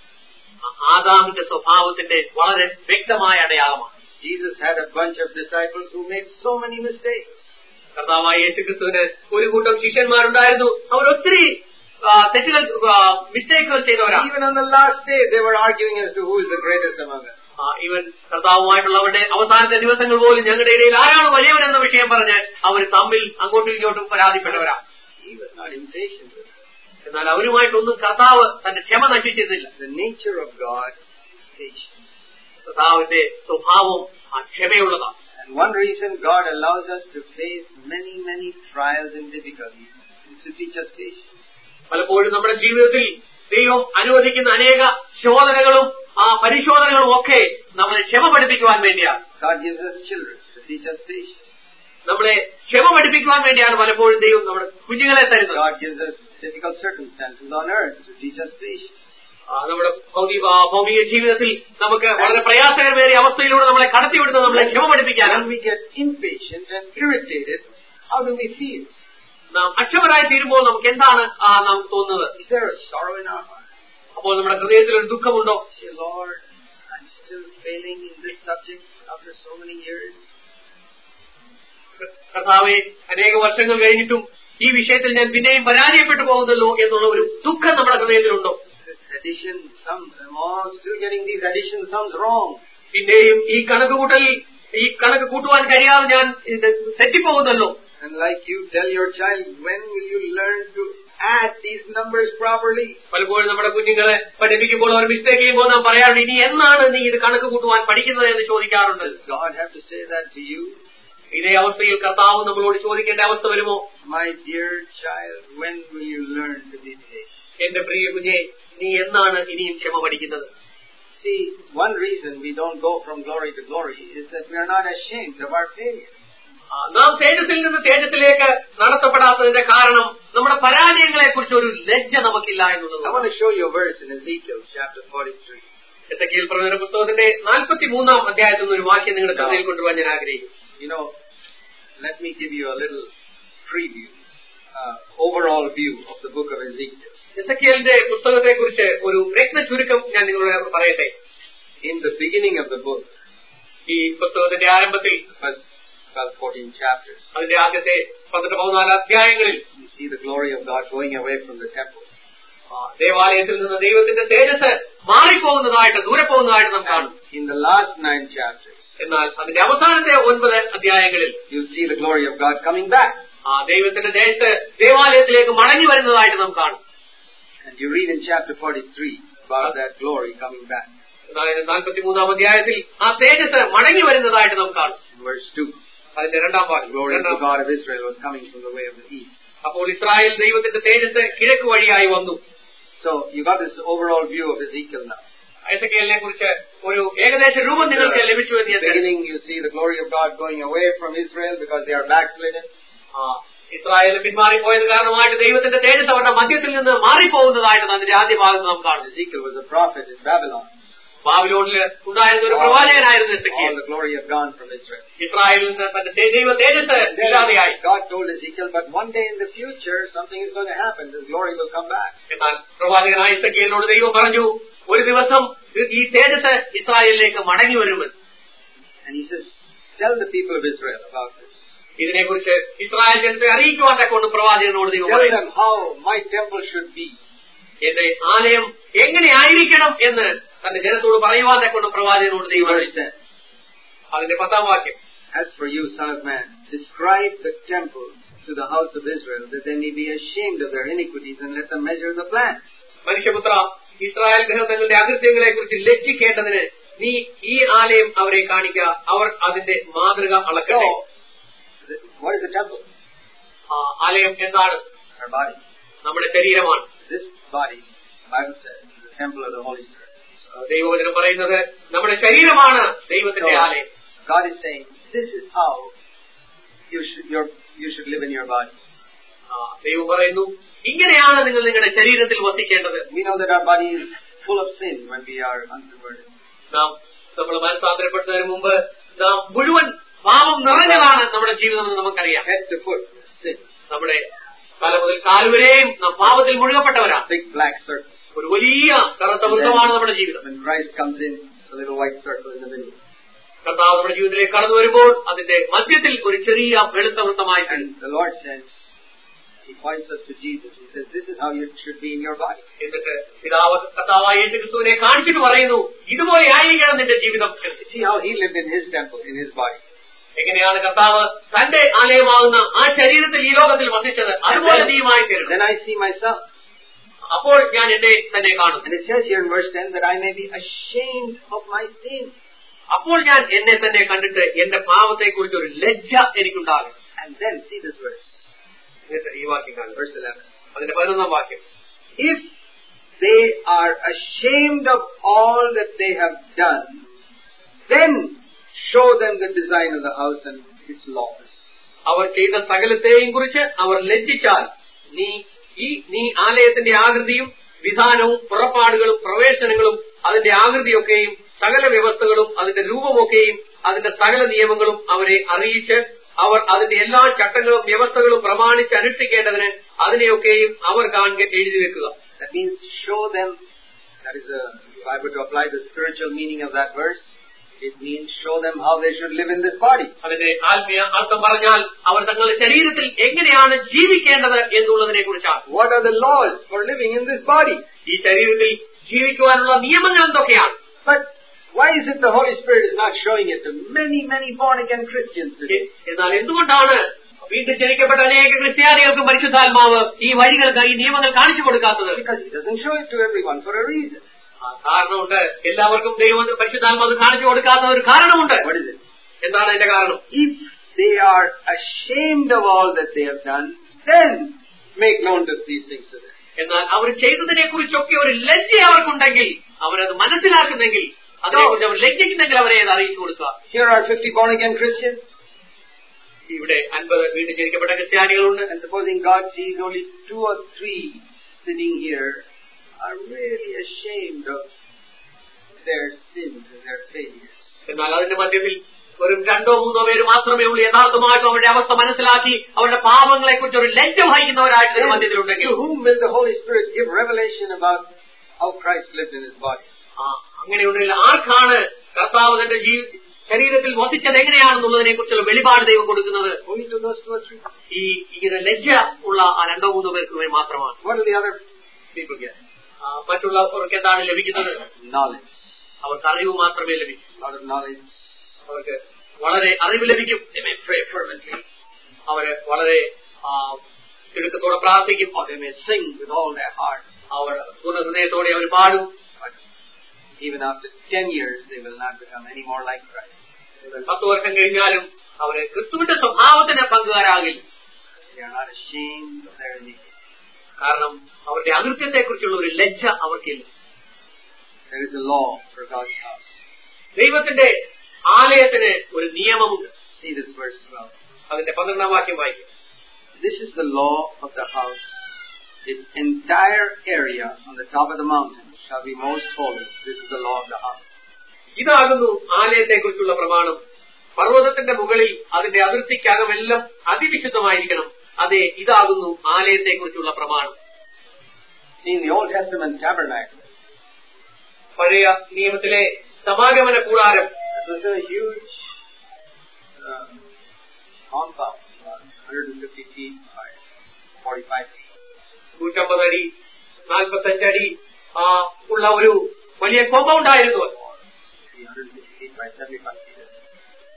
ആദാമിന്റെ സ്വഭാവത്തിന്റെ വളരെ വ്യക്തമായ അടയാളമാണ്. Jesus had a bunch of disciples who made so many mistakes. കർത്താവായ യേശുക്രിസ്തുവിന് ഒരു കൂട്ടം ശിഷ്യന്മാരുണ്ടായിരുന്നു. അവർ ഒത്തിരി തെറ്റുകൾ മിസ്റ്റേക്കുകൾ ചെയ്തവരാണ്. Even on the last day they were arguing as to who is the greatest among us. ഇവൻ കർത്താവുമായിട്ടുള്ളവരുടെ അവസാനത്തെ ദിവസങ്ങൾ പോലും ഞങ്ങളുടെ ഇടയിൽ ആരാണ് വലിയവരെന്ന വിഷയം പറഞ്ഞ് അവർ തമ്മിൽ അങ്ങോട്ടും ഇങ്ങോട്ടും പരാതിപ്പെട്ടവരാണ്. He was not impatient. എന്നാൽ അവരുമായിട്ടൊന്നും കർത്താവ് തന്റെ ക്ഷമ നശിച്ചിരുന്നില്ല. The nature of God is patience. കർത്താവിന്റെ സ്വഭാവം ക്ഷമയുള്ളതാണ്. And one reason God allows us to face many, many trials and difficulties is to teach us patience. പലപ്പോഴും നമ്മുടെ ജീവിതത്തിൽ ദൈവം അനുവദിക്കുന്ന അനേക ശോധനകളും ആ പരിശോധനകളും ഒക്കെ നമ്മളെ ക്ഷമ പഠിപ്പിക്കുവാൻ വേണ്ടിയാണ്. God gives us children to teach us patience. നമ്മളെ ക്ഷമ പഠിപ്പിക്കുവാൻ വേണ്ടിയാണ് പലപ്പോഴും ദൈവം നമ്മുടെ കുഞ്ഞുങ്ങളെ തരുന്നത്. God gives us difficult circumstances on earth to teach us patience. നമ്മുടെ ഭൗമിക ജീവിതത്തിൽ നമുക്ക് വളരെ പ്രയാസകരമേറിയ അവസ്ഥയിലൂടെ നമ്മളെ കടത്തിവിടുന്നത് നമ്മളെ ക്ഷമ പഠിപ്പിക്കാനാണ്. When we get impatient and irritated, how do we feel? നാം അക്ഷമരായി തീരുമ്പോൾ നമുക്ക് എന്താണ് നാം തോന്നുന്നത്? Is there a sorrow in our heart? അപ്പോൾ നമ്മുടെ ഹൃദയത്തിൽ ഒരു ദുഃഖമുണ്ടോ? Say, Lord, I'm still failing in this subject after so many years. കർത്താവേ, അനേക വർഷങ്ങൾ കഴിഞ്ഞിട്ടും ഈ വിഷയത്തിൽ ഞാൻ പിന്നെയും പരാജയപ്പെട്ടു പോകുന്നല്ലോ എന്നുള്ള ഒരു ദുഃഖം നമ്മുടെ ഹൃദയത്തിലുണ്ടോ? Addition sums, I'm all still getting these addition sums wrong. പിന്നെയും ഈ കണക്ക് കൂട്ടൽ ഈ കണക്ക് കൂട്ടുവാൻ കഴിയാതെ ഞാൻ തെറ്റിപ്പോകുന്നല്ലോ. And like you tell your child, when will you learn to add these numbers properly? പലപ്പോഴും നമ്മുടെ കുഞ്ഞുങ്ങളെ പഠിപ്പിക്കുമ്പോൾ അവർ മിസ്റ്റേക്ക് ചെയ്യുമ്പോൾ നാം പറയാറുണ്ട്, ഇനി എന്നാണ് നീ ഇത് കണക്ക് കൂട്ടുവാൻ പഠിക്കുന്നത് എന്ന് ചോദിക്കാറുണ്ട്. Does God have to say that to you? ഇതേ അവസ്ഥയിൽ കർത്താവ് നമ്മളോട് ചോദിക്കേണ്ട അവസ്ഥ വരുമോ? My dear child, when will you learn to be patient? എന്റെ പ്രിയ കുഞ്ഞെ, നീ എന്നാണ് ഇനിയും ക്ഷമ പഠിക്കുന്നത്? See, one reason we don't go from glory to glory is that we are not ashamed of our failure. നാം തേജസ്സിൽ നിന്ന് തേജസ്സിലേക്ക് നടത്തപ്പെടാത്തതിന്റെ കാരണം നമ്മുടെ പരാജയങ്ങളെ കുറിച്ച് ഒരു ലജ്ജ നമുക്കില്ല എന്നുള്ളത്. I want to show you a verse in Ezekiel chapter forty-three. Ezekiel പ്രവചന പുസ്തകത്തിന്റെ നാൽപ്പത്തിമൂന്നാം അധ്യായത്തിൽ നിന്ന് ഒരു വാക്യം നിങ്ങളുടെ ശ്രദ്ധയിൽ കൊണ്ടുപോകാൻ ഞാൻ ആഗ്രഹിക്കുന്നു. You know, let me give you a little preview, uh, overall view of the book of Ezekiel. എസെക്കിയേലിന്റെ പുസ്തകത്തെ കുറിച്ച് ഒരു രത്ന ചുരുക്കം ഞാൻ നിങ്ങളോട് പറയട്ടെ. In the beginning of the book, ഈ പുസ്തകത്തിന്റെ ആരംഭത്തിൽ first twelve, fourteen chapters, അതിന്റെ ആദ്യത്തെ പന്ത്രണ്ട് പതിനാല് അധ്യായങ്ങളിൽ you see the glory of God going away from the temple. ദേവാലയത്തിൽ നിന്ന് ദൈവത്തിന്റെ തേജസ് മാറിപ്പോകുന്നതായിട്ട് ദൂരെ പോകുന്നതായിട്ട് നാം കാണും. In the last nine chapters, എന്നാൽ അതിന്റെ അവസാനത്തെ ഒൻപത് അധ്യായങ്ങളിൽ you see the glory of God coming back. ആ ദൈവത്തിന്റെ തേജസ് ദേവാലയത്തിലേക്ക് മടങ്ങി വരുന്നതായിട്ട് നാം കാണും. And you read in chapter forty-three about that glory coming back. അതായത് നാൽപ്പത്തിമൂന്നാം അധ്യായത്തിൽ ആ തേജസ് മടങ്ങി വരുന്നതായിട്ട് നാം കാണും. Verse two. അതിന്റെ രണ്ടാം ഭാഗം, Glory of the God of Israel was coming from the way of the east. അപ്പോൾ ഇസ്രായേൽ ദൈവത്തിന്റെ തേജസ് കിഴക്ക് വഴിയായി വന്നു. So you got this overall view of Ezekiel now. എസെക്കിയേലിനെ കുറിച്ച് ഒരു ഏകദേശ രൂപം നിങ്ങൾക്ക് ലഭിച്ചു എന്ന് ഞാൻ beginning you see the glory of God going away from Israel because they are backslidden. Israel പിന്മാറിപ്പോയത് കാരണമായിട്ട് ദൈവത്തിന്റെ തേജസ് അവരുടെ മധ്യത്തിൽ നിന്ന് മാറിപ്പോകുന്നതായിട്ട് അതിന്റെ ആദ്യ ഭാഗത്ത് നാം കാണും. Ezekiel was a prophet in Babylon. ബാബിലോണിൽ ഉണ്ടായിരുന്ന ഒരു പ്രവാചകനായിരുന്നു Ezekiel. All the glory had gone from Israel. ഇസ്രായേലിൽ നിന്ന് തന്റെ ദൈവ തേജസ് ഇല്ലാതെയായി. God told Ezekiel, but one day in the future something is going to happen. This glory will come back. എന്നാൽ പ്രവാചകനായ എസെക്കിയേലിനോട് ദൈവം പറഞ്ഞു, ഒരു ദിവസം ഈ തേജസ് ഇസ്രായേലിലേക്ക് മടങ്ങി വരുമെന്ന്. And he says, tell the people of Israel about this. ഇതിനെക്കുറിച്ച് ഇസ്രായേൽ ജനത്തെ അറിയിക്കുവാൻ തക്കൊണ്ട് പ്രവാചകനോട് ദൈവം tell പറഞ്ഞു, them how my temple should be. എന്റെ ആലയം എങ്ങനെയായിരിക്കണം എന്ന് തന്റെ ജനത്തോട് പറയുവാൻ തക്കൊണ്ട് പ്രവാചകനോട് ദൈവം പറഞ്ഞു. അതിന്റെ പത്താം വാക്യം. As for you, son of man, describe the temple to the house of Israel, that they may be ashamed of their iniquities, and let them measure the plan. മനുഷ്യപുത്ര, ഇസ്രായേൽ ഗൃഹം തങ്ങളുടെ അകൃത്യങ്ങളെ കുറിച്ച് ലജ്ജിക്കേണ്ടതിന് നീ ഈ ആലയം അവരെ കാണിക്കുക, അവർ അതിന്റെ മാതൃക അളക്കട്ടെ. What is the temple? ആലയം എന്താണ്? Our body. നമ്മുടെ ശരീരമാണ്. This body, the Bible says, is the temple of the Holy Spirit. ദൈവവചനം പറയുന്നത് നമ്മുടെ ശരീരമാണ് ദൈവത്തിന്റെ ആലയം. God is saying, this is how you should your you should live in your body. ദൈവം പറയുന്നു, ഇങ്ങനെയാണ് നിങ്ങൾ നിങ്ങളുടെ ശരീരത്തിൽ വസിക്കേണ്ടത്. We know that our body is full of sin when we are unconverted. നാം നമ്മൾ മനസ്സാന്തരപ്പെടുന്നതിന് മുമ്പ് നാം മുഴുവൻ പാപം നിറഞ്ഞതാണ് നമ്മുടെ ജീവിതം എന്ന് നമുക്കറിയാം. Head to foot, sin. നമ്മുടെ തല മുതൽ കാലുവരെയും നാം പാപത്തിൽ മുഴുകപ്പെട്ടവരാണ്. Big black circle. ഒരു വലിയ കറുത്ത വൃത്തമാണ് നമ്മുടെ ജീവിതം. When Christ comes in, a little white circle in the middle. കർത്താവ് നമ്മുടെ ജീവിതത്തിലേക്ക് കടന്നു വരുമ്പോൾ അതിന്റെ മധ്യത്തിൽ ഒരു ചെറിയ വെളുത്ത വൃത്തമായി. And the Lord says, He points us to Jesus. He says, this is how you should be in your body. എന്നിട്ട് പിതാവ് കർത്താവായ യേശുക്രിസ്തുവിനെ കാണിച്ചിട്ട് പറയുന്നു, ഇതുപോലെ ആയിരിക്കണം നിന്റെ ജീവിതം. See how He lived in His temple, in His body. എങ്ങനെയാണ് കർത്താവ് തന്റെ ആലയമാകുന്ന ആ ശരീരത്തിൽ ഈ ലോകത്തിൽ വസിച്ചത്, അതുപോലെ നീയുമായി തീരണം. Then I see myself. അപ്പോൾ ഞാൻ എന്നെ തന്നെ കാണും. And it says here in verse ten that I may be ashamed of my sin. അപ്പോൾ ഞാൻ എന്നെ തന്നെ കണ്ടിട്ട് എന്റെ പാപത്തെ കുറിച്ച് ഒരു ലജ്ജ എനിക്കുണ്ടാകും. And then see this verse. ഈ വാക്യം കാണും, verse eleven. അതിന്റെ പതിനൊന്നാം വാക്യം. If they are ashamed of all that they have done, then show them the design of the house and its laws. അവർ ചെയ്ത സകലത്തെയും കുറിച്ച് അവർ ലജ്ജിച്ചാൽ നീ ഈ നീ ആലയത്തിന്റെ ആകൃതിയും വിധാനവും പുറപ്പാടുകളും പ്രവേശനങ്ങളും അതിന്റെ ആകൃതിയൊക്കെയും സകല വ്യവസ്ഥകളും അതിന്റെ രൂപമൊക്കെയും അതിന്റെ സകല നിയമങ്ങളും അവരെ അറിയിച്ച് അവർ അതിന്റെ എല്ലാ ചട്ടങ്ങളും വ്യവസ്ഥകളും പ്രമാണിച്ച് അനുഷ്ഠിക്കേണ്ടതിന് അതിനെയൊക്കെയും അവർ കാണുക എഴുതി വെക്കുക. That means show them. That is a, if I were to apply the spiritual meaning of that verse, it means show them how they should live in this body. അതിന്റെ ആത്മീയ അർത്ഥം പറഞ്ഞാൽ അവർ തങ്ങളുടെ ശരീരത്തിൽ എങ്ങനെയാണ് ജീവിക്കേണ്ടത് എന്നുള്ളതിനെ കുറിച്ചാണ്. What are the laws for living in this body? ഈ ശരീരത്തിൽ ജീവിക്കുവാനുള്ള നിയമങ്ങൾ എന്തൊക്കെയാണ്? But why is it the Holy Spirit is not showing it to many, many born-again Christians today? എന്നാൽ എന്തുകൊണ്ടാണ് വീണ്ടും ജനിക്കപ്പെട്ട അനേക ക്രിസ്ത്യാനികൾക്ക് പരിശുദ്ധാത്മാവ് ഈ വഴികൾക്ക് ഈ നിയമങ്ങൾ കാണിച്ചു കൊടുക്കാത്തത്? Because He doesn't show it to everyone for a reason. കാരണമുണ്ട്. എല്ലാവർക്കും ദൈവം പരിശുദ്ധാത്മാവ് കാണിച്ചു കൊടുക്കാത്ത ഒരു കാരണമുണ്ട്. What is it? എന്താണ് അതിന്റെ കാരണം? If they are ashamed of all that they have done, then make known these things to them. എന്നാൽ അവർ ചെയ്തതിനെ കുറിച്ചൊക്കെ ഒരു ലജ്ജ അവർക്കുണ്ടെങ്കിൽ, അവരത് മനസ്സിലാക്കുന്നെങ്കിൽ, അതിനെക്കുറിച്ച് അവർ ലജ്ജിക്കുന്നെങ്കിൽ അവരെ അത് അറിയിച്ചു കൊടുക്കുക. Here are fifty born-again Christians. ഇവിടെ അൻപത് വീണ്ടും ജനിക്കപ്പെട്ട ക്രിസ്ത്യാനികളുണ്ട്. And supposing God sees only two or three sitting here are really ashamed of their sins and their failures. എന്നാൽ അതിന്റെ മധ്യത്തിൽ ഒരു രണ്ടോ മൂന്നോ പേര് മാത്രമേ ഉള്ളൂ യഥാർത്ഥമായിട്ടും അവരുടെ അവസ്ഥ മനസ്സിലാക്കി അവരുടെ പാപങ്ങളെ കുറിച്ച് ഒരു ലജ്ജ വഹിക്കുന്നവരായിട്ട് മധ്യത്തിലുണ്ടെങ്കിൽ, to whom will the Holy Spirit give revelation about how Christ lived in His body? അങ്ങനെയുണ്ടെങ്കിൽ ആർക്കാണ് കർത്താവ് തന്റെ ശരീരത്തിൽ വസിച്ചത് എങ്ങനെയാണെന്നുള്ളതിനെ കുറിച്ചുള്ള വെളിപാട് ദൈവം കൊടുക്കുന്നത്? Only to those two or three. ഈ ഇങ്ങനെ ലജ്ജ ഉള്ള ആ രണ്ടോ മൂന്നോ പേർക്ക് മാത്രമാണ്. What do the other people get? മറ്റുള്ളവർക്ക് എന്താണ് ലഭിക്കുന്നത്? Knowledge. അവർക്ക് അറിവ് മാത്രമേ ലഭിക്കൂ. A lot of knowledge. അവർക്ക് വളരെ അറിവ് ലഭിക്കും. They may pray fervently. അവര് വളരെ തിടുക്കത്തോടെ പ്രാർത്ഥിക്കും. Or they may sing with all their heart. അവർ പൂർണ്ണ ഹൃദയത്തോടെ അവർ പാടും. But even after ten years, they will not become any more like Christ. പത്ത് വർഷം കഴിഞ്ഞാലും അവരെ ക്രിസ്തുവിന്റെ സ്വഭാവത്തിന് പങ്കുകാരാകില്ല. They are not ashamed of their iniquity. കാരണം അവരുടെ അകൃത്യത്തെ കുറിച്ചുള്ള ഒരു ലജ്ജ അവർക്കില്ല. There is a law for God's house. ദൈവത്തിന്റെ ആലയത്തിന് ഒരു നിയമമുണ്ട്. See this verse twelve. അതിന്റെ പന്ത്രണ്ടാം വാക്യം വായിക്കും. This is the law of the house. Its entire area on the top of the mountain shall be most holy. This is the law of the house. ഇതാകുന്നു ആലയത്തെ കുറിച്ചുള്ള പ്രമാണം. പർവ്വതത്തിന്റെ മുകളിൽ അതിന്റെ അതിർത്തിക്കകമെല്ലാം അതിവിശുദ്ധമായിരിക്കണം. അതെ, ഇതാകുന്നു ആലയത്തെ കുറിച്ചുള്ള പ്രമാണം. In the Old Testament tabernacle, പഴയ നിയമത്തിലെ സമാഗമന കൂടാരം, it was a huge uh, compound, one hundred fifty feet by forty-five feet. നൂറ്റമ്പത് അടി നാൽപ്പത്തഞ്ച് അടി ഉള്ള ഒരു വലിയ കോമ്പൗണ്ട് ആയിരുന്നു. three hundred fifty feet by seventy-five feet.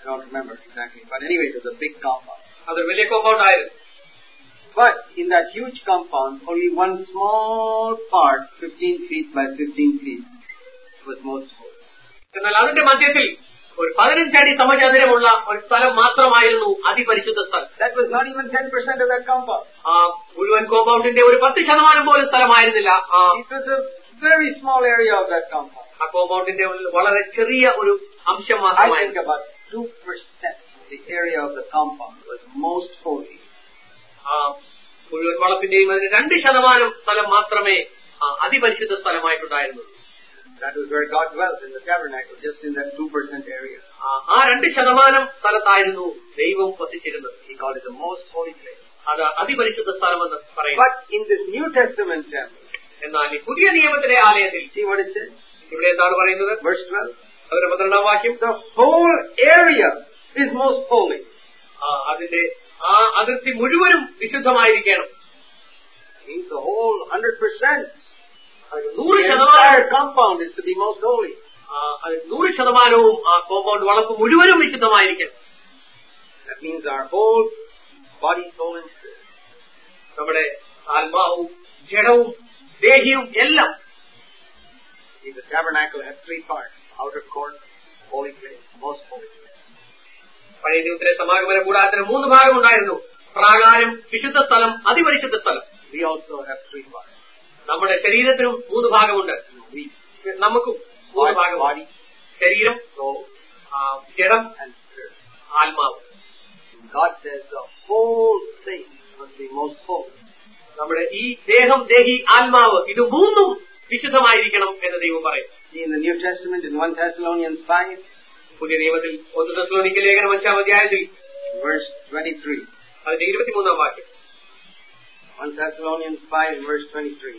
I don't remember exactly, but anyway, it was a big compound. അതൊരു വലിയ കോമ്പൗണ്ട് ആയിരുന്നു. But in that huge compound, only one small part, fifteen feet by fifteen feet, was most holy. എന്നാൽ അതിന്റെ മധ്യത്തിൽ ഒരു പതിനഞ്ചടി സമചതുരമുള്ള ഒരു സ്ഥലം മാത്രമായിരുന്നു അതിപരിശുദ്ധ സ്ഥലം. That was not even ten percent of that compound. ആ മുഴുവൻ കോമ്പൗണ്ടിന്റെ ഒരു പത്ത് ശതമാനം പോലും സ്ഥലമായിരുന്നില്ല. It was a very small area of that compound. ആ കോമ്പൗണ്ടിന്റെ വളരെ ചെറിയ ഒരു അംശം I think മാത്രമായിരുന്നു. about two percent of the area of the compound was most holy. ആ മുഴുവൻ വളപ്പിന്റെയും അതിന് രണ്ട് ശതമാനം സ്ഥലം മാത്രമേ അതിപരിശുദ്ധ സ്ഥലമായിട്ടുണ്ടായിരുന്നുള്ളൂ. That was where God dwelt in the tabernacle, just in that two percent area. ആ രണ്ട് ശതമാനം സ്ഥലത്തായിരുന്നു ദൈവം വസിച്ചിരുന്നത്. He called it the most holy place. അത് അതിപരിശുദ്ധ സ്ഥലമെന്ന് പറയുന്നു. But in this New Testament temple, എന്നാൽ ഈ പുതിയ നിയമത്തിലെ ആലയത്തിൽ see what it says? ഇവിടെ എന്താണ് പറയുന്നത്? Verse twelve. അതിന്റെ പന്ത്രണ്ടാം വാക്യം, The whole area is most holy. ആ അതിന്റെ ആ അതിർത്തി മുഴുവനും വിശുദ്ധമായിരിക്കണം. Means the whole one hundred percent. നൂറ് The ശതമാനം entire compound is to be most holy. നൂറ് ശതമാനവും ആ കോമ്പൗണ്ട് വളപ്പ് മുഴുവനും വിശുദ്ധമായിരിക്കണം. That means our whole body, soul and spirit. നമ്മുടെ ആത്മാവും ജഡവും ദേഹിയും എല്ലാം. See, the tabernacle had three parts: outer court, holy place, most holy place. പഴയ നിയമത്തിലെ സമാഗമന കൂടാരത്തിന് മൂന്ന് ഭാഗം ഉണ്ടായിരുന്നു: പ്രാകാരം, വിശുദ്ധ സ്ഥലം, അതിപരിശുദ്ധ സ്ഥലം. We also have three parts. നമ്മുടെ ശരീരത്തിനും മൂന്ന് ഭാഗമുണ്ട്. നമുക്കും മൂന്ന് ഭാഗമാണ്: ശരീരം, ജഡം, ആത്മാവ്. God says the whole thing must be most holy. നമ്മുടെ ഈ ദേഹം, ദേഹി, ആത്മാവ് ഇത് മൂന്നും വിശുദ്ധമായിരിക്കണം എന്ന് ദൈവം പറയും. See, in the New Testament, in First Thessalonians five, പുതിയ നിയമത്തിൽ ഒന്ന് തെസ്സലോനിക്ക ലേഖനം അഞ്ചാം അധ്യായത്തിൽ verse twenty-three. അതിന്റെ ഇരുപത്തിമൂന്നാം വാക്യം. First Thessalonians five, verse twenty-three.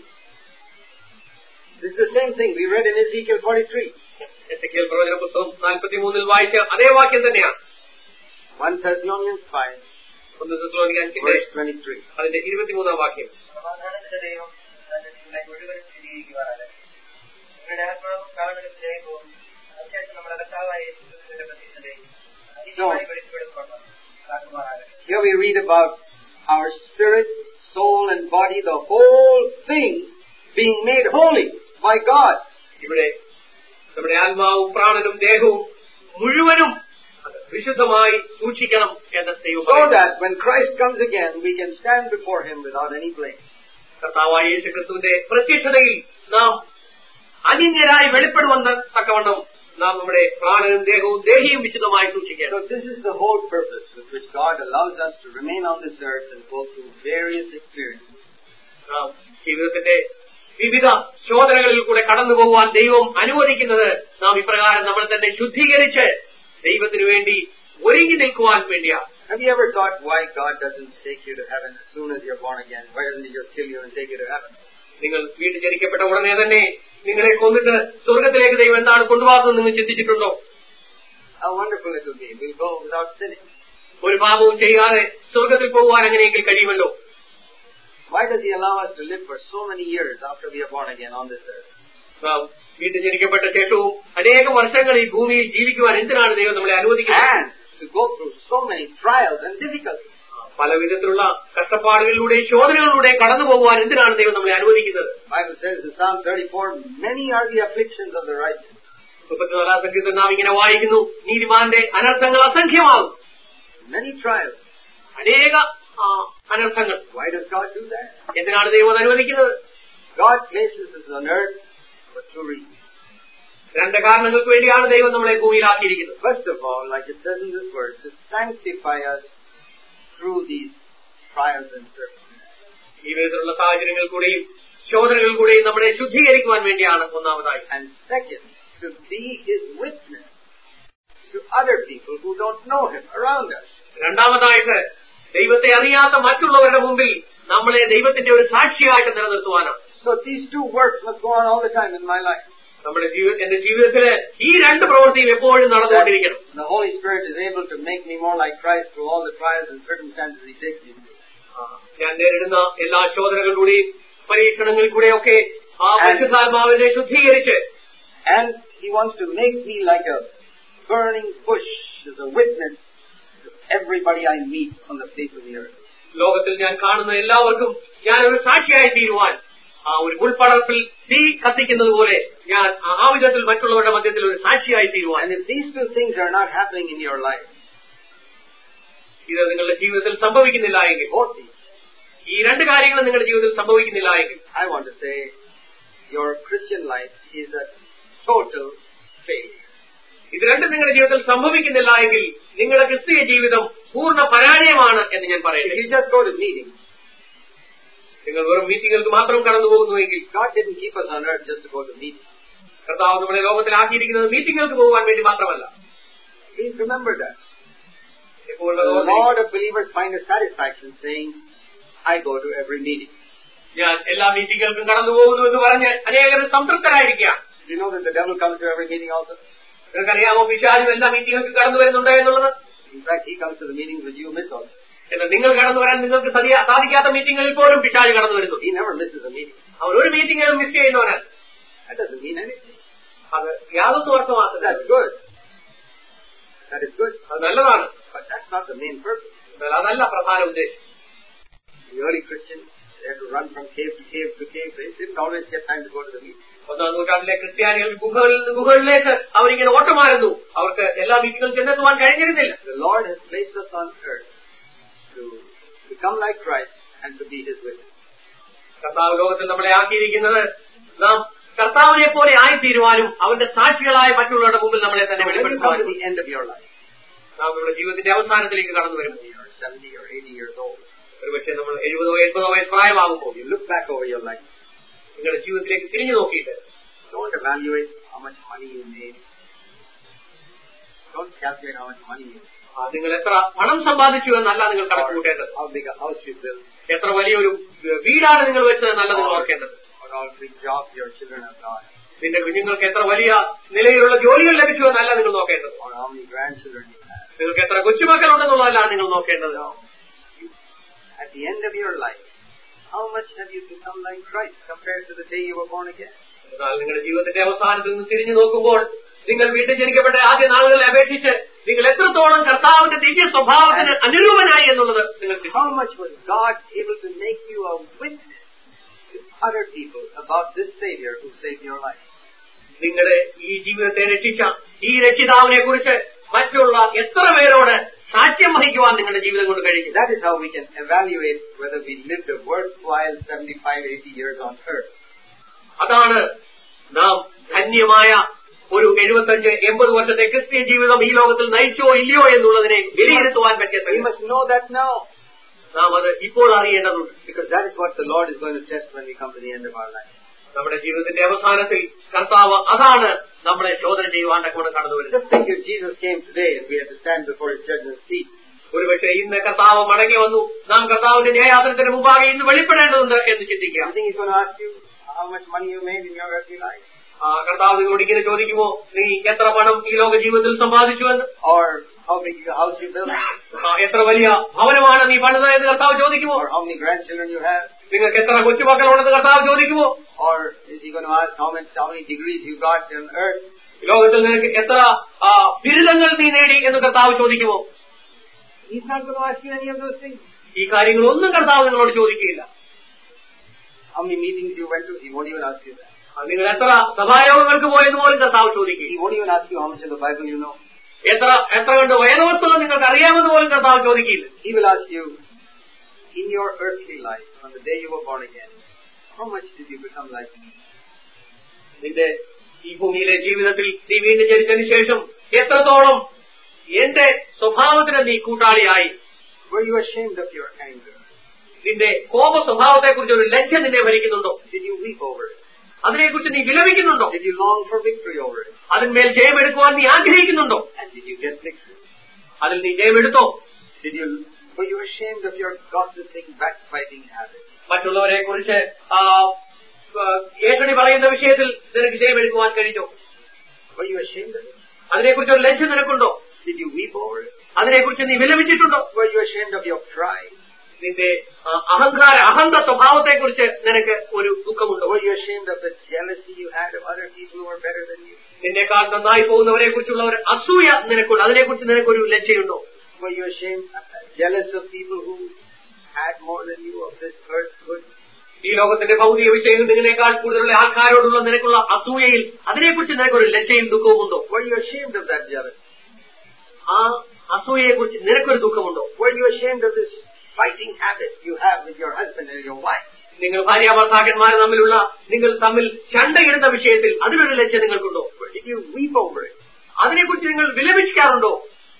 This is the same thing we read in Ezekiel forty-three. Ezekiel പ്രവചന പുസ്തകം നാൽപ്പത്തിമൂന്നിൽ വായിച്ച അതേ വാക്യം തന്നെയാണ്. First Thessalonians five, ഒന്ന് തെസ്സലോനിക്ക അഞ്ചിന്റെ verse twenty-three. അതിന്റെ ഇരുപത്തിമൂന്നാം വാക്യം. സമാധാനത്തിന്റെ ദൈവം തന്റെ നിങ്ങളെ മുഴുവനും സ്ഥിരീകരിക്കുവാനാണ്. നിങ്ങളുടെ ആത്മാവും കാലങ്ങളിലേക്ക് പോകും. അതിനുശേഷം നമ്മുടെ കർത്താവായ യേശുക്രിസ്തുവിന്റെ പ്രത്യക്ഷതയിൽ അതിശയമായി വെളിപ്പെടുത്തുവാൻ കാക്കുമാറാകട്ടെ. Here we read about our spirit, soul and body, the whole thing being made holy by God. ഇവിടെ നമ്മുടെ ആത്മാവും പ്രാണനും ദേഹവും മുഴുവനും വിശുദ്ധമായി സൂക്ഷിക്കണം എന്ന് ദൈവം So പറയുന്നു. that when Christ comes again, we can stand before Him without any blame. കർത്താവായ യേശുക്രിസ്തുവിന്റെ പ്രത്യക്ഷതയിൽ നാം അനിന്യരായി വെളിപ്പെടുവാൻ തക്കവണ്ണം നാം നമ്മുടെ പ്രാണനും ദേഹവും ദേഹിയും വിശുദ്ധമായി സൂക്ഷിക്കണം. So this is the whole purpose with which God allows us to remain on this earth and go through various experiences. നാം ജീവിതത്തിന്റെ വിവിധ ശോധനകളിൽ കൂടെ കടന്നു പോകുവാൻ ദൈവം അനുവദിക്കുന്നത് നാം ഇപ്രകാരം നമ്മൾ തന്നെ ശുദ്ധീകരിച്ച് ദൈവത്തിനു വേണ്ടി ഒരുങ്ങി നിൽക്കുവാൻ വേണ്ടിയാണ്. Have you ever thought why God doesn't take you to heaven as soon as you're born again? Why doesn't He just kill you and take you to heaven? നിങ്ങൾ വീണ്ടും ജനിക്കപ്പെട്ട ഉടനെ തന്നെ നിങ്ങളെ കൊന്നിട്ട് സ്വർഗത്തിലേക്ക് ദൈവം എന്താണ് കൊണ്ടുപോകുന്നത് നിങ്ങൾ ചിന്തിച്ചിട്ടുണ്ടോ? How wonderful it will be. We'll go without sinning. ഒരു പാപവും ചെയ്യാതെ സ്വർഗത്തിൽ പോകുവാൻ അങ്ങനെയെങ്കിൽ കഴിയുമല്ലോ. Why does He allow us to live for so many years after we are born again on this earth? നാം വീണ്ടും ജനിക്കപ്പെട്ട ശേഷവും അനേക വർഷങ്ങൾ ഈ ഭൂമിയിൽ ജീവിക്കുവാൻ എന്തിനാണ് ദൈവം നമ്മളെ അനുവദിക്കുന്നത്? And to go through so many trials and difficulties. പല വിധത്തിലുള്ള കഷ്ടപ്പാടുകളിലൂടെയും ശോധനകളിലൂടെയും കടന്നു പോകുവാൻ എന്തിനാണ് ദൈവം നമ്മളെ അനുവദിക്കുന്നത്? Bible says in Psalm thirty-four, many are the afflictions of the righteous. മുപ്പത്തിനാലാം സംഗീതത്തിൽ നാം ഇങ്ങനെ വായിക്കുന്നു, നീതിമാന്റെ അനർത്ഥങ്ങൾ അസംഖ്യമാകും. Many trials. അനേക അനർത്ഥങ്ങൾ. Why does God do that? എന്തിനാണ് ദൈവം അത് അനുവദിക്കുന്നത്? God places us on earth for two reasons. രണ്ട് കാരണങ്ങൾക്ക് വേണ്ടിയാണ് ദൈവം നമ്മളെ ഭൂമിയിലാക്കിയിരിക്കുന്നത്. First of all, like it says in this verse, to sanctify us through these trials and circumstances. ഈ വിധത്തിലുള്ള സാഹചര്യങ്ങൾ കൂടെയും ശോധനകൾ കൂടെയും നമ്മളെ ശുദ്ധീകരിക്കുവാൻ വേണ്ടിയാണ് ഒന്നാമതായി. And second, to be His witness to other people who don't know Him around us. രണ്ടാമതായിട്ട് ദൈവത്തെ അറിയാത്ത മറ്റുള്ളവരുടെ മുമ്പിൽ നമ്മളെ ദൈവത്തിന്റെ ഒരു സാക്ഷിയായിട്ട് നിലനിർത്തുവാനാണ്. So these two works must go on all the time in my life. നമ്മുടെ എന്റെ ജീവിതത്തില് ഈ രണ്ട് പ്രവൃത്തിയും എപ്പോഴും നടന്നുകൊണ്ടിരിക്കണം. The Holy Spirit is able to make me more like Christ through all the trials and circumstances He takes me through. ഞാൻ നേരിടുന്ന എല്ലാ ശോധനകളിലൂടെയും പരീക്ഷണങ്ങളിൽ കൂടെയൊക്കെ ആ പരിശുദ്ധാത്മാവിനെ ശുദ്ധീകരിച്ച് and He wants to make me like a burning bush is a witness to everybody I meet on the face of the earth. ലോകത്തിൽ ഞാൻ കാണുന്ന എല്ലാവർക്കും ഞാൻ ഒരു സാക്ഷിയായി തീരുവാൻ ആ ഒരു മുൾപടർപ്പിൽ തീ കത്തിക്കുന്നത് പോലെ ഞാൻ ആ വിധത്തിൽ മറ്റുള്ളവരുടെ മധ്യത്തിൽ ഒരു സാക്ഷിയായി തീരുവാൻ. And if these two things are not happening in your life, ഇത് നിങ്ങളുടെ ജീവിതത്തിൽ സംഭവിക്കുന്നില്ല എങ്കിൽ, ഈ രണ്ട് കാര്യങ്ങളും നിങ്ങളുടെ ജീവിതത്തിൽ സംഭവിക്കുന്നില്ല എങ്കിൽ, I want to say your Christian life is a total failure. ഇത് രണ്ടും നിങ്ങളുടെ ജീവിതത്തിൽ സംഭവിക്കുന്നില്ല എങ്കിൽ നിങ്ങളുടെ ക്രിസ്തീയ ജീവിതം പൂർണ്ണ പരാജയമാണ് എന്ന് ഞാൻ പറയുന്നു. You just go to meetings. നിങ്ങൾ വെറും മീറ്റിംഗുകൾക്ക് മാത്രം കടന്നു പോകുന്നുവെങ്കിൽ, God didn't keep us on earth just to go to meetings. കർത്താവ് നമ്മളെ ലോകത്തിലാക്കിയിരിക്കുന്നത് മീറ്റിംഗുകൾക്ക് പോകുവാൻ വേണ്ടി മാത്രമല്ല. Please remember that. ഇപ്പോൾ A lot of believers find a satisfaction saying, I go to every meeting. ഞാൻ എല്ലാ മീറ്റിംഗുകൾക്കും കടന്നു പോകുന്നു എന്ന് പറഞ്ഞ് അനേകർ സംതൃപ്തരായിരിക്കാം. You know that the devil comes to every meeting also? നിങ്ങൾക്കറിയാമോ പിശാചും എല്ലാ മീറ്റിംഗുകൾക്ക് കടന്നു വരുന്നുണ്ട് എന്നുള്ളത്? In fact, he comes to the meetings that you miss also. എന്നാൽ നിങ്ങൾ കടന്നു വരാൻ നിങ്ങൾക്ക് സാധിക്കാത്ത മീറ്റിംഗുകളിൽ പോലും പിശാച് കടന്നു വരുന്നു. He never misses a meeting. അവൻ ഒരു മീറ്റിംഗുകളും മിസ് ചെയ്യുന്നവനാണ്. That doesn't mean anything. അത് യാതൊന്നും അർത്ഥമാക്കുന്നത്. That's good. That is good. അത് നല്ലതാണ്. But that's not the main purpose. എന്നാൽ അതല്ല പ്രധാന ഉദ്ദേശം. The early Christians, they had to run from cave to cave to cave. They didn't always get time to go to the meeting. ഒന്നാം നൂറ്റാണ്ടിലെ ക്രിസ്ത്യാനികൾ ഗുഹകളിൽ നിന്ന് ഗുഹകളിലേക്ക് അവരിങ്ങനെ ഓട്ടമായിരുന്നു. അവർക്ക് എല്ലാ മീറ്റിംഗുകളും ചെന്നെത്തുവാൻ കഴിഞ്ഞിരുന്നില്ല. The Lord has placed us on earth to become like Christ and to be His witness. കർത്താവ് ലോകത്തിൽ നമ്മളെ ആക്കിയിരിക്കുന്നത് നാം കർത്താവിനെ പോലെ ആയിത്തീരുവാനും അവന്റെ സാക്ഷികളായ മറ്റുള്ളവരുടെ മുമ്പിൽ നമ്മളെ തന്നെ വെളിപ്പെടുത്തുവാനും. At the end of your life, നാം നമ്മുടെ ജീവിതത്തിന്റെ അവസാനത്തിലേക്ക് കടന്നു വരുമ്പോൾ, you are seventy or eighty years old. ഒരുപക്ഷെ നമ്മൾ എഴുപതോ എൺപതോ വയസ്സ് പ്രായമാകുമ്പോൾ, You look back over your life. നിങ്ങളുടെ ജീവിതത്തിലേക്ക് തിരിഞ്ഞു നോക്കിയിട്ട്, Don't evaluate how much money you made. Don't calculate how much money you made. നിങ്ങൾ എത്ര പണം സമ്പാദിച്ചു എന്നല്ല നിങ്ങൾ കണക്ക് കൂട്ടേണ്ടത്. How big a house you built. എത്ര വലിയൊരു വീടാണ് നിങ്ങൾ വെച്ചതെന്നല്ല നിങ്ങൾ ഓർക്കേണ്ടത്. Or all big jobs your children have got. നിന്റെ കുഞ്ഞുങ്ങൾക്ക് എത്ര വലിയ നിലയിലുള്ള ജോലികൾ ലഭിച്ചു എന്നല്ല നിങ്ങൾ നോക്കേണ്ടത്. Or how many grandchildren you have. നിങ്ങൾക്ക് എത്ര കൊച്ചുമക്കളുണ്ടെന്നുള്ളതല്ല നിങ്ങൾ നോക്കേണ്ടത്. At the end of your life, how much have you become like Christ compared to the day you were born again? എന്നാൽ നിങ്ങളുടെ ജീവിതത്തിന്റെ അവസാനത്തിൽ നിന്ന് തിരിഞ്ഞു നോക്കുമ്പോൾ നിങ്ങൾ വീണ്ടും ജനിക്കപ്പെട്ട ആദ്യ നാളുകളെ അപേക്ഷിച്ച് നിങ്ങൾ എത്രത്തോളം കർത്താവിന്റെ ദിവ്യ സ്വഭാവത്തിന് അനുരൂപനായി എന്നുള്ളത് നിങ്ങൾക്ക്. How much was God able to make you a witness to other people about this Savior who saved your life? നിങ്ങളുടെ ഈ ജീവിതത്തെ രക്ഷിച്ച ഈ രക്ഷിതാവിനെ കുറിച്ച് മറ്റുള്ള എത്ര പേരോട് സാക്ഷ്യം വഹിക്കുവാൻ നിങ്ങളുടെ ജീവിതം കൊണ്ട് കഴിയും. That is how we can evaluate whether we lived a worthwhile seventy-five, eighty years on earth. അതാണ് നാം ധന്യമായ ഒരു എഴുപത്തഞ്ച് എൺപത് വർഷത്തെ ക്രിസ്തീയ ജീവിതം ഈ ലോകത്തിൽ നയിച്ചോ ഇല്ലയോ എന്നുള്ളതിനെ വിലയിരുത്തുവാൻ പറ്റിയ. We must know that now. നാം അത് ഇപ്പോൾ അറിയേണ്ടതുണ്ട്. Because that is what the Lord is going to test when we come to the end of our life. നമ്മുടെ ജീവിതത്തിന്റെ അവസാനത്തിൽ കർത്താവ് അതാണ് നമ്മളെ ശോധന ചെയ്യുവാൻ തക്കവണ്ണം കടന്നു വരുന്നത്. Just think if Jesus came today and we had to stand before His judgment seat. ഒരുപക്ഷെ ഇന്ന് കർത്താവ് മടങ്ങി വന്നു, നാം കർത്താവിന്റെ ന്യായാസനത്തിന് മുമ്പാകെ ഇന്ന് വെളിപ്പെടേണ്ടതുണ്ട് എന്ന് ചിന്തിക്കുക. I think He's going to ask you how much money you made in your earthly life. ആ കർത്താവ് നിങ്ങളോട് ഇങ്ങനെ ചോദിക്കുമോ, നീ എത്ര പണം ഈ ലോക ജീവിതത്തിൽ സമ്പാദിച്ചു എന്ന്? Or how big a house you built. എത്ര വലിയ ഭവനമാണ് നീ പണിത് എന്ന് കർത്താവ് ചോദിക്കുമോ? Or how many grandchildren you have. നിങ്ങൾക്ക് എത്ര കൊച്ചുമക്കളുണ്ടെന്ന് കർത്താവ് ചോദിക്കുമോ? Or is He going to ask how many, how many degrees you got on earth? ലോകത്തിൽ നിനക്ക് എത്ര ബിരുദങ്ങൾ നീ നേടി എന്ന് കർത്താവ് ചോദിക്കുമോ? He's not going to ask you any of those things. ഈ കാര്യങ്ങളൊന്നും കർത്താവ് നിങ്ങളോട് ചോദിക്കുകയില്ല. How many meetings you went to? He won't even ask you that. നിങ്ങൾ എത്ര സഭായോഗങ്ങൾക്ക് പോയെന്ന് പോലും കർത്താവ് ചോദിക്കുക. He won't even ask you how much of the Bible you know. എത്ര എത്ര കണ്ട് വേദപുസ്തകം നിങ്ങൾക്ക് അറിയാമെന്ന് പോലും കർത്താവ് ചോദിക്കില്ല. He will ask you, in your earthly life, on the day you were born again, how much did you become like me? നിന്റെ ഈ ഭൂമിയിലെ ജീവിതത്തിൽ നീ വീണ്ടും ജനിച്ചതിന് ശേഷം എത്രത്തോളം എന്റെ സ്വഭാവത്തിന് നീ കൂട്ടാളിയായി? Were you ashamed of your anger? നിന്റെ കോപ സ്വഭാവത്തെ കുറിച്ച് ഒരു ലജ്ജ നിന്നെ ഭരിക്കുന്നുണ്ടോ? Did you weep over it? അതിനെക്കുറിച്ച് നീ വിലപിക്കുന്നുണ്ടോ? Did you long for victory over it? അതിന്മേൽ ജയമെടുക്കുവാൻ നീ ആഗ്രഹിക്കുന്നുണ്ടോ? And did you get victory? അതിൽ നീ ജയമെടുത്തോ? Did you? Were you ashamed of your gossiping, backbiting habits? മറ്റുള്ളവരെ കുറിച്ച് ഏഷണി പറയുന്ന വിഷയത്തിൽ നിനക്ക് ജയമെടുക്കുവാൻ കഴിഞ്ഞോ? Were you ashamed of it? അതിനെക്കുറിച്ച് ഒരു ലജ്ജ നിനക്കുണ്ടോ? Did you weep over it? അതിനെക്കുറിച്ച് നീ വിലപിച്ചിട്ടുണ്ടോ? Were you ashamed of your pride? നിന്റെ അഹങ്കാര അഹന്ത സ്വഭാവത്തെ കുറിച്ച് നിനക്ക് ഒരു ദുഃഖമുണ്ടോ? Were you ashamed of the jealousy you had of other people who were better than you? നിന്നെക്കാൾ നന്നായി പോകുന്നവരെ കുറിച്ചുള്ള ഒരു അസൂയ നിനക്കുണ്ട്, അതിനെക്കുറിച്ച് നിനക്കൊരു ലജ്ജയുണ്ടോ? Were you ashamed, jealous of people who had more than you of this earth's good? ഈ ലോകത്തിന്റെ ഭൗതിക വിഷയം നിങ്ങളെക്കാൾ കൂടുതലുള്ള ആൾക്കാരോടുള്ള നിനക്കുള്ള അസൂയയിൽ അതിനെക്കുറിച്ച് നിനക്കൊരു ലജ്ജയും ദുഃഖവുമുണ്ടോ? Were you ashamed of that jealousy? ആ അസൂയയെ കുറിച്ച് നിനക്കൊരു ദുഃഖമുണ്ടോ? Were you ashamed of this fighting habit you have with your husband and your wife? നിങ്ങൾ ഭാര്യാഭർത്താക്കന്മാർ തമ്മിലുള്ള നിങ്ങൾ തമ്മിൽ ചണ്ടയിടുന്ന വിഷയത്തിൽ അതിനൊരു ലജ്ജ നിങ്ങൾക്കുണ്ടോ? Did you weep over it? അതിനെക്കുറിച്ച് നിങ്ങൾ വിലപിക്കാറുണ്ടോ?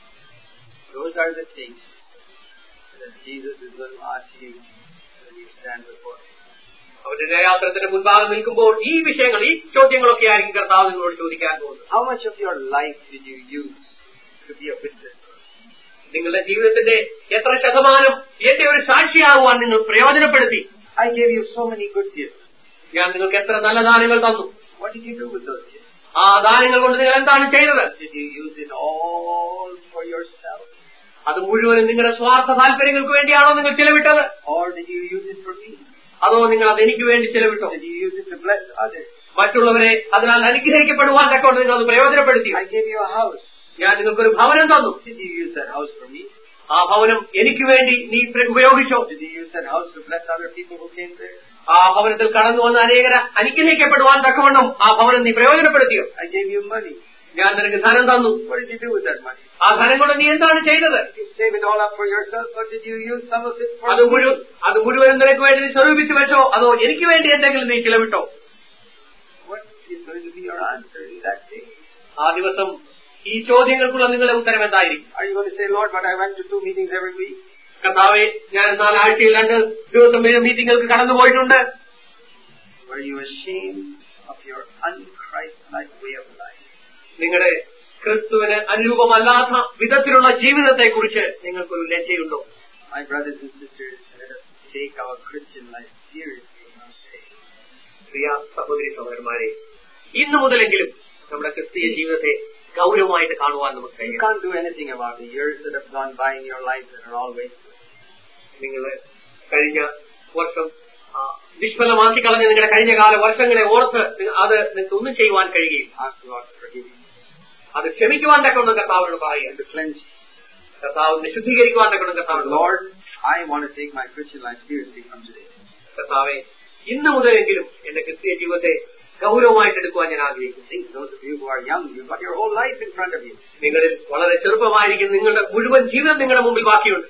Those are the things that Jesus is going to ask you when you stand before him. അവരുടെ ന്യായാസനത്തിന് മുൻപാകെ നിൽക്കുമ്പോൾ ഈ വിഷയങ്ങൾ ഈ ചോദ്യങ്ങളൊക്കെ ആയിരിക്കും കർത്താവ് നിങ്ങളോട് ചോദിക്കാൻ പോകുന്നത്. How much of your life did you use to be a witness? നിങ്ങളുടെ ജീവിതത്തിന്റെ എത്ര ശതമാനം എന്റെ ഒരു സാക്ഷിയാകുവാൻ നിങ്ങൾ പ്രയോജനപ്പെടുത്തി? I gave you so many good gifts. ഞാൻ നിങ്ങൾക്ക് എത്ര നല്ല ദാനങ്ങൾ തന്നു. What did you do with those gifts? ആ ദാനങ്ങൾ കൊണ്ട് നിങ്ങൾ എന്താണ് ചെയ്തത്? Did you use it all for yourself? അത് മുഴുവനും നിങ്ങളുടെ സ്വാർത്ഥ താല്പര്യങ്ങൾക്ക് വേണ്ടിയാണോ നിങ്ങൾ ചെലവിട്ടത്? Or did you use it for me? അതോ നിങ്ങൾ അത് എനിക്ക് വേണ്ടി ചെലവിട്ടോ? Did you use it to bless others? മറ്റുള്ളവരെ അതിനാൽ അനുഗ്രഹിക്കപ്പെടുവാൻ തക്കൊണ്ട് നിങ്ങൾ അത് പ്രയോജനപ്പെടുത്തി. I gave you a house. ഞാൻ നിങ്ങൾക്കൊരു ഭവനം തന്നു. Did you use that house for me? ആ ഭവനം എനിക്ക് വേണ്ടി നീ ഉപയോഗിച്ചോ? Did you use that house to bless other people who came there? ആ ഭവനത്തിൽ കടന്നു വന്ന അനേകരെ അനുഗ്രഹിക്കപ്പെടുവാൻ തക്കവണ്ണം ആ ഭവനം നീ പ്രയോജനപ്പെടുത്തിയോ? I gave you money. ഞാൻ നിനക്ക് ധനം തന്നു. What did you do with that money? ആ ധനം കൊണ്ട് നീ എന്താണ് ചെയ്തത്? Did you save it all up for yourself, or did you use some of it for അത് me? മുഴുവൻ അത് മുഴുവനും നിനക്ക് വേണ്ടി നീ സ്വരൂപിച്ചു വെച്ചോ അതോ എനിക്ക് വേണ്ടി എന്തെങ്കിലും നീ ചിലവിട്ടോ? What is going to be your answer in that day? ആ ദിവസം ഈ ചോദ്യങ്ങൾക്കുള്ള നിങ്ങളുടെ ഉത്തരം എന്തായിരിക്കും? Are you going to say, Lord, but I went to two meetings every week? കർത്താവേ, ഞാൻ നാലാഴ്ചയിൽ രണ്ട് ദിവസം മീറ്റിംഗുകൾക്ക് കടന്നു പോയിട്ടുണ്ട്. Were you ashamed of your un-Christ-like way of life? നിങ്ങളുടെ ക്രിസ്തുവിന് അനുരൂപമല്ലാത്ത വിധത്തിലുള്ള ജീവിതത്തെ കുറിച്ച് നിങ്ങൾക്കൊരു ലജ്ജയുണ്ടോ? My brothers and sisters, let us take our Christian life seriously in our faith. പ്രിയ സഹോദരി സഹോദരന്മാരെ, ഇന്നു മുതലെങ്കിലും നമ്മുടെ ക്രിസ്തീയ ജീവിതത്തെ ഗൗരവമായിട്ട് കാണുവാൻ നമുക്ക് You കഴിയും. can't do anything about the years that have gone by in your life that are all wasted. നിങ്ങൾ കഴിഞ്ഞ വർഷം നിഷ്ഫലമാക്കി കളഞ്ഞ നിങ്ങളുടെ കഴിഞ്ഞ കാല വർഷങ്ങളെ ഓർത്ത് അത് നിങ്ങൾക്ക് ഒന്നും ചെയ്യുവാൻ കഴിയുകയും Ask God to forgive you അത് ക്ഷമിക്കുവാൻ തക്കണം കർത്താവിനോട് പറയുക. and to cleanse you. കർത്താവിനെ ശുദ്ധീകരിക്കുവാൻ തക്കണം കർത്താവിനോട്. Lord, I want to take my Christian life seriously from today. കർത്താവെ, ഇന്നു മുതലെങ്കിലും എന്റെ ക്രിസ്തീയ ജീവിതത്തെ ഗൗരവമായിട്ട് എടുക്കുവാൻ ഞാൻ ആഗ്രഹിക്കുന്നു. Think, those of you who are young, you've got your whole life in front of you. നിങ്ങളിൽ വളരെ ചെറുപ്പമായിരിക്കും, നിങ്ങളുടെ മുഴുവൻ ജീവിതം നിങ്ങളുടെ മുമ്പിൽ ബാക്കിയുണ്ട്.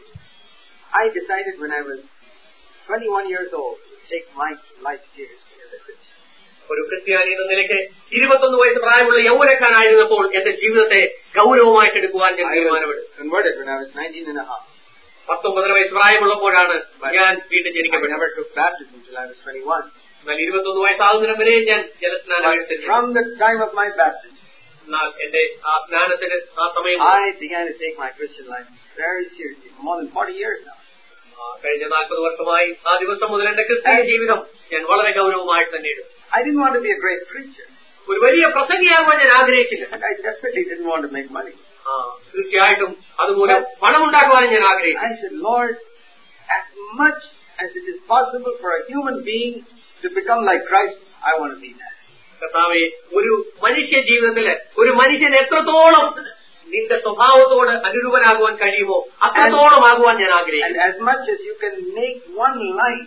I decided when I was twenty-one years old to take my life seriously as a Christian. ഒരു ക്രിസ്ത്യാനി എന്ന നിലയ്ക്ക് ഇരുപത്തൊന്ന് വയസ്സ് പ്രായമുള്ള യൗവനക്കാരായിരുന്നപ്പോൾ എന്റെ ജീവിതത്തെ ഗൗരവമായിട്ട് എടുക്കുവാൻ ഞാൻ I തീരുമാനമെടുത്തു. was converted when I was nineteen and a half. പത്തൊമ്പതര വയസ്സ് പ്രായമുള്ളപ്പോഴാണ് ഞാൻ വീണ്ടും I ജനിക്കപ്പെട്ടത്. never took baptism until I was twenty-one. എന്നാൽ ഇരുപത്തൊന്ന് വയസ്സാകുന്നതിന് വരെ ഞാൻ ജലസ്നാനം എടുത്തില്ല. From the time of my baptism, എന്നാൽ എന്റെ ആ സ്നാനത്തിന് ആ സമയം I began to take my Christian life very seriously for more than forty years now. കഴിഞ്ഞ നാൽപ്പത് വർഷമായി ആ ദിവസം മുതൽ എന്റെ ക്രിസ്തീയ ജീവിതം ഞാൻ വളരെ ഗൗരവമായിട്ട് തന്നെ എടുത്തു. I didn't want to be a great preacher, ഒരു വലിയ പ്രസംഗിയാകുവാൻ ഞാൻ ആഗ്രഹിച്ചില്ല. and I definitely didn't want to make money. ആ തീർച്ചയായിട്ടും അതുമൂലം പണമുണ്ടാക്കുവാനും ഞാൻ ആഗ്രഹിച്ചു. I said, Lord, as much as it is possible for a human being to become like Christ, I want to be that. കർത്താവേ, ഒരു മനുഷ്യ ജീവിതത്തില് ഒരു മനുഷ്യൻ എത്രത്തോളം നിന്റെ സ്വഭാവത്തോട് അനുരൂപനാകുവാൻ കഴിയുമോ അത്രത്തോളം ആകുവാൻ ഞാൻ ആഗ്രഹിക്കുന്നു. And as much as you can make one life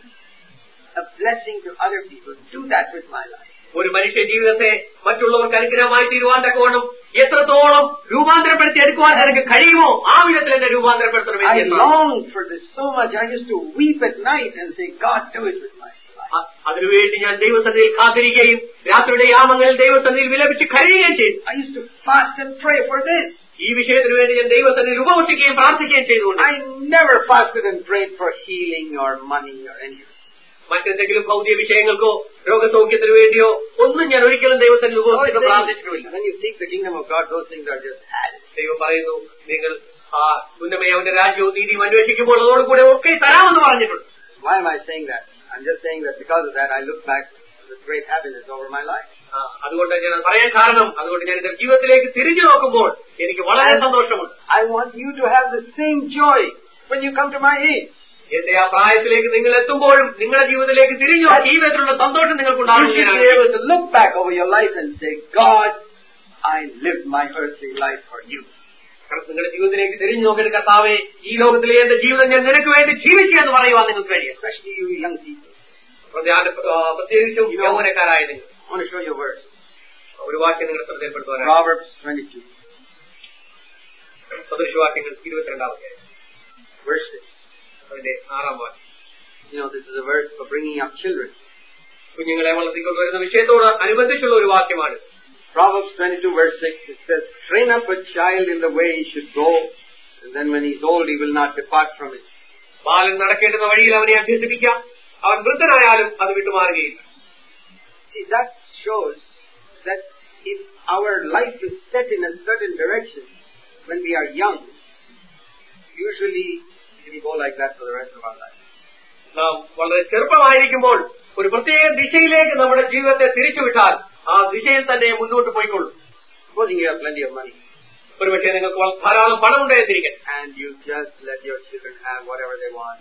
a blessing to other people, do that with my life. ഒരു മനുഷ്യ ജീവിതത്തെ മറ്റുള്ളവർക്ക് അനുഗ്രഹമായി തീരുവാൻ തക്കവണ്ണം എത്രത്തോളം രൂപാന്തരപ്പെടുത്തി എടുക്കുവാൻ നിനക്ക് കഴിയുമോ ആ വിധത്തിൽ എന്നെ രൂപാന്തരപ്പെടുത്തണം. I long for this so much. I used to weep at night and say, God, do it with my life. അതിനുവേണ്ടി ഞാൻ ദൈവസന്നിധിയിൽ കാത്തിരിക്കുകയും രാത്രിയുടെ യാമങ്ങളിൽ ദൈവസന്നിധിയിൽ വിലപിച്ച് കരയുകയും ചെയ്തു. I used to fast and pray for this. ഈ വിഷയത്തിന് വേണ്ടി ഞാൻ ദൈവസന്നിധിയിൽ ഉപവസിക്കുകയും പ്രാർത്ഥിക്കുകയും ചെയ്തുകൊണ്ട് I never fasted and prayed for healing or money or anything. മറ്റെന്തെങ്കിലും ഭൗതിക വിഷയങ്ങൾക്കോ രോഗസൗഖ്യത്തിന് വേണ്ടിയോ ഒന്നും ഞാൻ ഒരിക്കലും ദൈവസന്നിധിയിൽ ഉപവസിച്ച് പ്രാർത്ഥിച്ചിട്ടില്ല. When you seek the kingdom of God, those things are just added. ദൈവം പറയുന്നു, നിങ്ങൾ ആ ഉന്നമയ അവന്റെ രാജ്യവും നീതിയും അന്വേഷിക്കുമ്പോൾ അതോടുകൂടെ ഒക്കെ തരാമെന്ന് പറഞ്ഞിട്ടുണ്ട്. Why am I saying that? I'm just saying that because of that, I look back with great happiness over my life. അതുകൊണ്ട് ഞാൻ പറയാൻ കാരണം അതുകൊണ്ട് ഞാൻ എന്റെ ജീവിതത്തിലേക്ക് തിരിഞ്ഞു നോക്കുമ്പോൾ എനിക്ക് വളരെ സന്തോഷമുണ്ട്. I want you to have the same joy when you come to my age. എന്റെ ആ പ്രായത്തിലേക്ക് നിങ്ങൾ എത്തുമ്പോഴും നിങ്ങളുടെ ജീവിതത്തിലേക്ക് തിരിഞ്ഞു ജീവിതത്തിലുള്ള സന്തോഷം You നിങ്ങൾക്കുണ്ടാകും. should be able to look back over your life and say, God, I lived my earthly life for you. നിങ്ങളുടെ ജീവിതത്തിലേക്ക് തിരിഞ്ഞു നോക്കിയിട്ട് കർത്താവേ, ഈ ലോകത്തിലെ എന്റെ ജീവിതം ഞാൻ നിനക്ക് വേണ്ടി ജീവിച്ചു എന്ന് പറയുവാൻ നിങ്ങൾക്ക് കഴിയും. Especially you young people. പ്രത്യേകിച്ചും യൗവനക്കാരായ നിങ്ങൾ. I want to show you a verse. ഒരു വാക്യം നിങ്ങളുടെ ശ്രദ്ധയിൽപ്പെടുത്തുവാനാണ്. Proverbs twenty-two. സദൃശവാക്യങ്ങൾ ഇരുപത്തിരണ്ടാമത്തെ Verse six. അതിന്റെ ആറാം വാക്യം. You know, this is a verse for bringing up children. കുഞ്ഞുങ്ങളെ വളർത്തിക്കൊണ്ടുവരുന്ന വിഷയത്തോട് അനുബന്ധിച്ചുള്ള ഒരു വാക്യമാണ്. Proverbs twenty-two verse six, it says, train up a child in the way he should go, and then when he's old he will not depart from it. ബാലൻ നടക്കേണ്ടുന്ന വഴിയിൽ അവനെ അഭ്യസിപ്പിക്കാം, അവൻ വൃദ്ധനായാലും അത് വിട്ടുമാറുകയില്ല. See, that shows that if our life is set in a certain direction when we are young, usually it will go like that for the rest of our life. നാം വളരെ ചെറുപ്പമായിരിക്കുമ്പോൾ ഒരു പ്രത്യേക ദിശയിലേക്ക് നമ്മുടെ ജീവിതത്തെ തിരിച്ചുവിട്ടാൽ ആ ദിശയിൽ തന്നെ മുന്നോട്ട് പോയിക്കൊള്ളും. Supposing you have plenty of money, ഒരുപക്ഷെ നിങ്ങൾക്ക് ധാരാളം പണം ഉണ്ടായിരിക്കും, and you just let your children have whatever they want.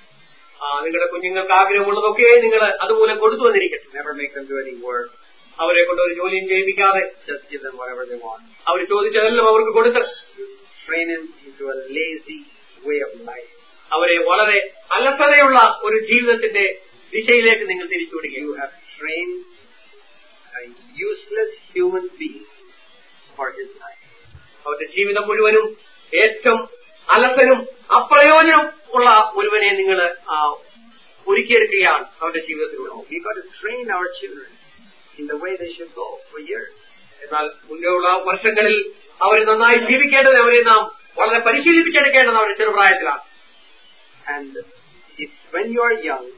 ആ നിങ്ങളുടെ കുഞ്ഞുങ്ങൾക്ക് ആഗ്രഹമുള്ളതൊക്കെ നിങ്ങൾ അതുമൂലം കൊടുത്തു വന്നിരിക്കും. Never make them do any work. അവരെ കൊണ്ട് ഒരു ജോലിയും ചെയ്യിപ്പിക്കാതെ Just give them whatever they want. അവർ ചോദിച്ചതെല്ലാം അവർക്ക് കൊടുത്ത് Train them into a lazy way of life. അവരെ വളരെ അലസതയുള്ള ഒരു ജീവിതത്തിന്റെ ദിശയിലേക്ക് നിങ്ങൾ തിരിച്ചുവിടുകയും. You have trained a useless human being for his life. അവരുടെ ജീവിതം മുഴുവനും ഏറ്റവും അലസനും അപ്രയോജനം ഉള്ള ഒരുവനെ നിങ്ങൾ ഒരുക്കിയെടുക്കുകയാണ് അവരുടെ ജീവിതത്തിലൂടെ. We got to train our children in the way they should go for years. എന്നാൽ മുന്നേയുള്ള വർഷങ്ങളിൽ അവർ നന്നായി ജീവിക്കേണ്ടത് അവരെ നാം വളരെ പരിശീലിപ്പിച്ചെടുക്കേണ്ടത് അവരുടെ ചെറുപ്രായത്തിലാണ്. And if when you are young,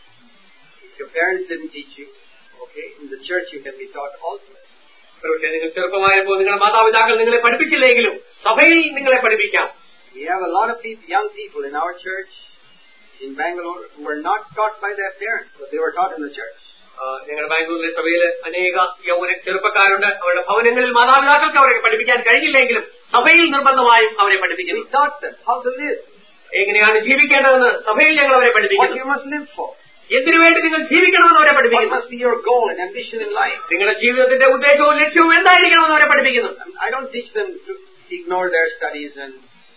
if your parents didn't teach you, okay, in the church you can be taught also. പക്ഷേ നിങ്ങൾ ചെറുപ്പമായപ്പോൾ നിങ്ങളുടെ മാതാപിതാക്കൾ നിങ്ങളെ പഠിപ്പിച്ചില്ലെങ്കിലും സഭയിൽ നിങ്ങളെ പഠിപ്പിക്കാം. We have a lot of people, young people in our church in Bangalore who were not taught by their parents, but they were taught in the church. ഞങ്ങളുടെ ബാംഗ്ലൂരിലെ സഭയിൽ അനേക യൗവന ചെറുപ്പക്കാരുണ്ട്. അവരുടെ ഭവനങ്ങളിൽ മാതാപിതാക്കൾക്ക് അവരെ പഠിപ്പിക്കാൻ കഴിഞ്ഞില്ലെങ്കിലും സഭയിൽ നിർബന്ധമായും അവരെ പഠിപ്പിക്കുന്നു. We taught them how to live, എങ്ങനെയാണ് ജീവിക്കേണ്ടതെന്ന് സഭയിൽ ഞങ്ങൾ അവരെ what പഠിപ്പിക്കുന്നു. you must live for, എന്തിനു വേണ്ടി നിങ്ങൾ ജീവിക്കണമെന്ന് അവരെ what പഠിപ്പിക്കുന്നു. must be your goal and ambition in life. നിങ്ങളുടെ ജീവിതത്തിന്റെ ഉദ്ദേശവും ലക്ഷ്യവും എന്തായിരിക്കണമെന്ന് അവരെ പഠിപ്പിക്കുന്നു. I don't teach them to ignore their studies and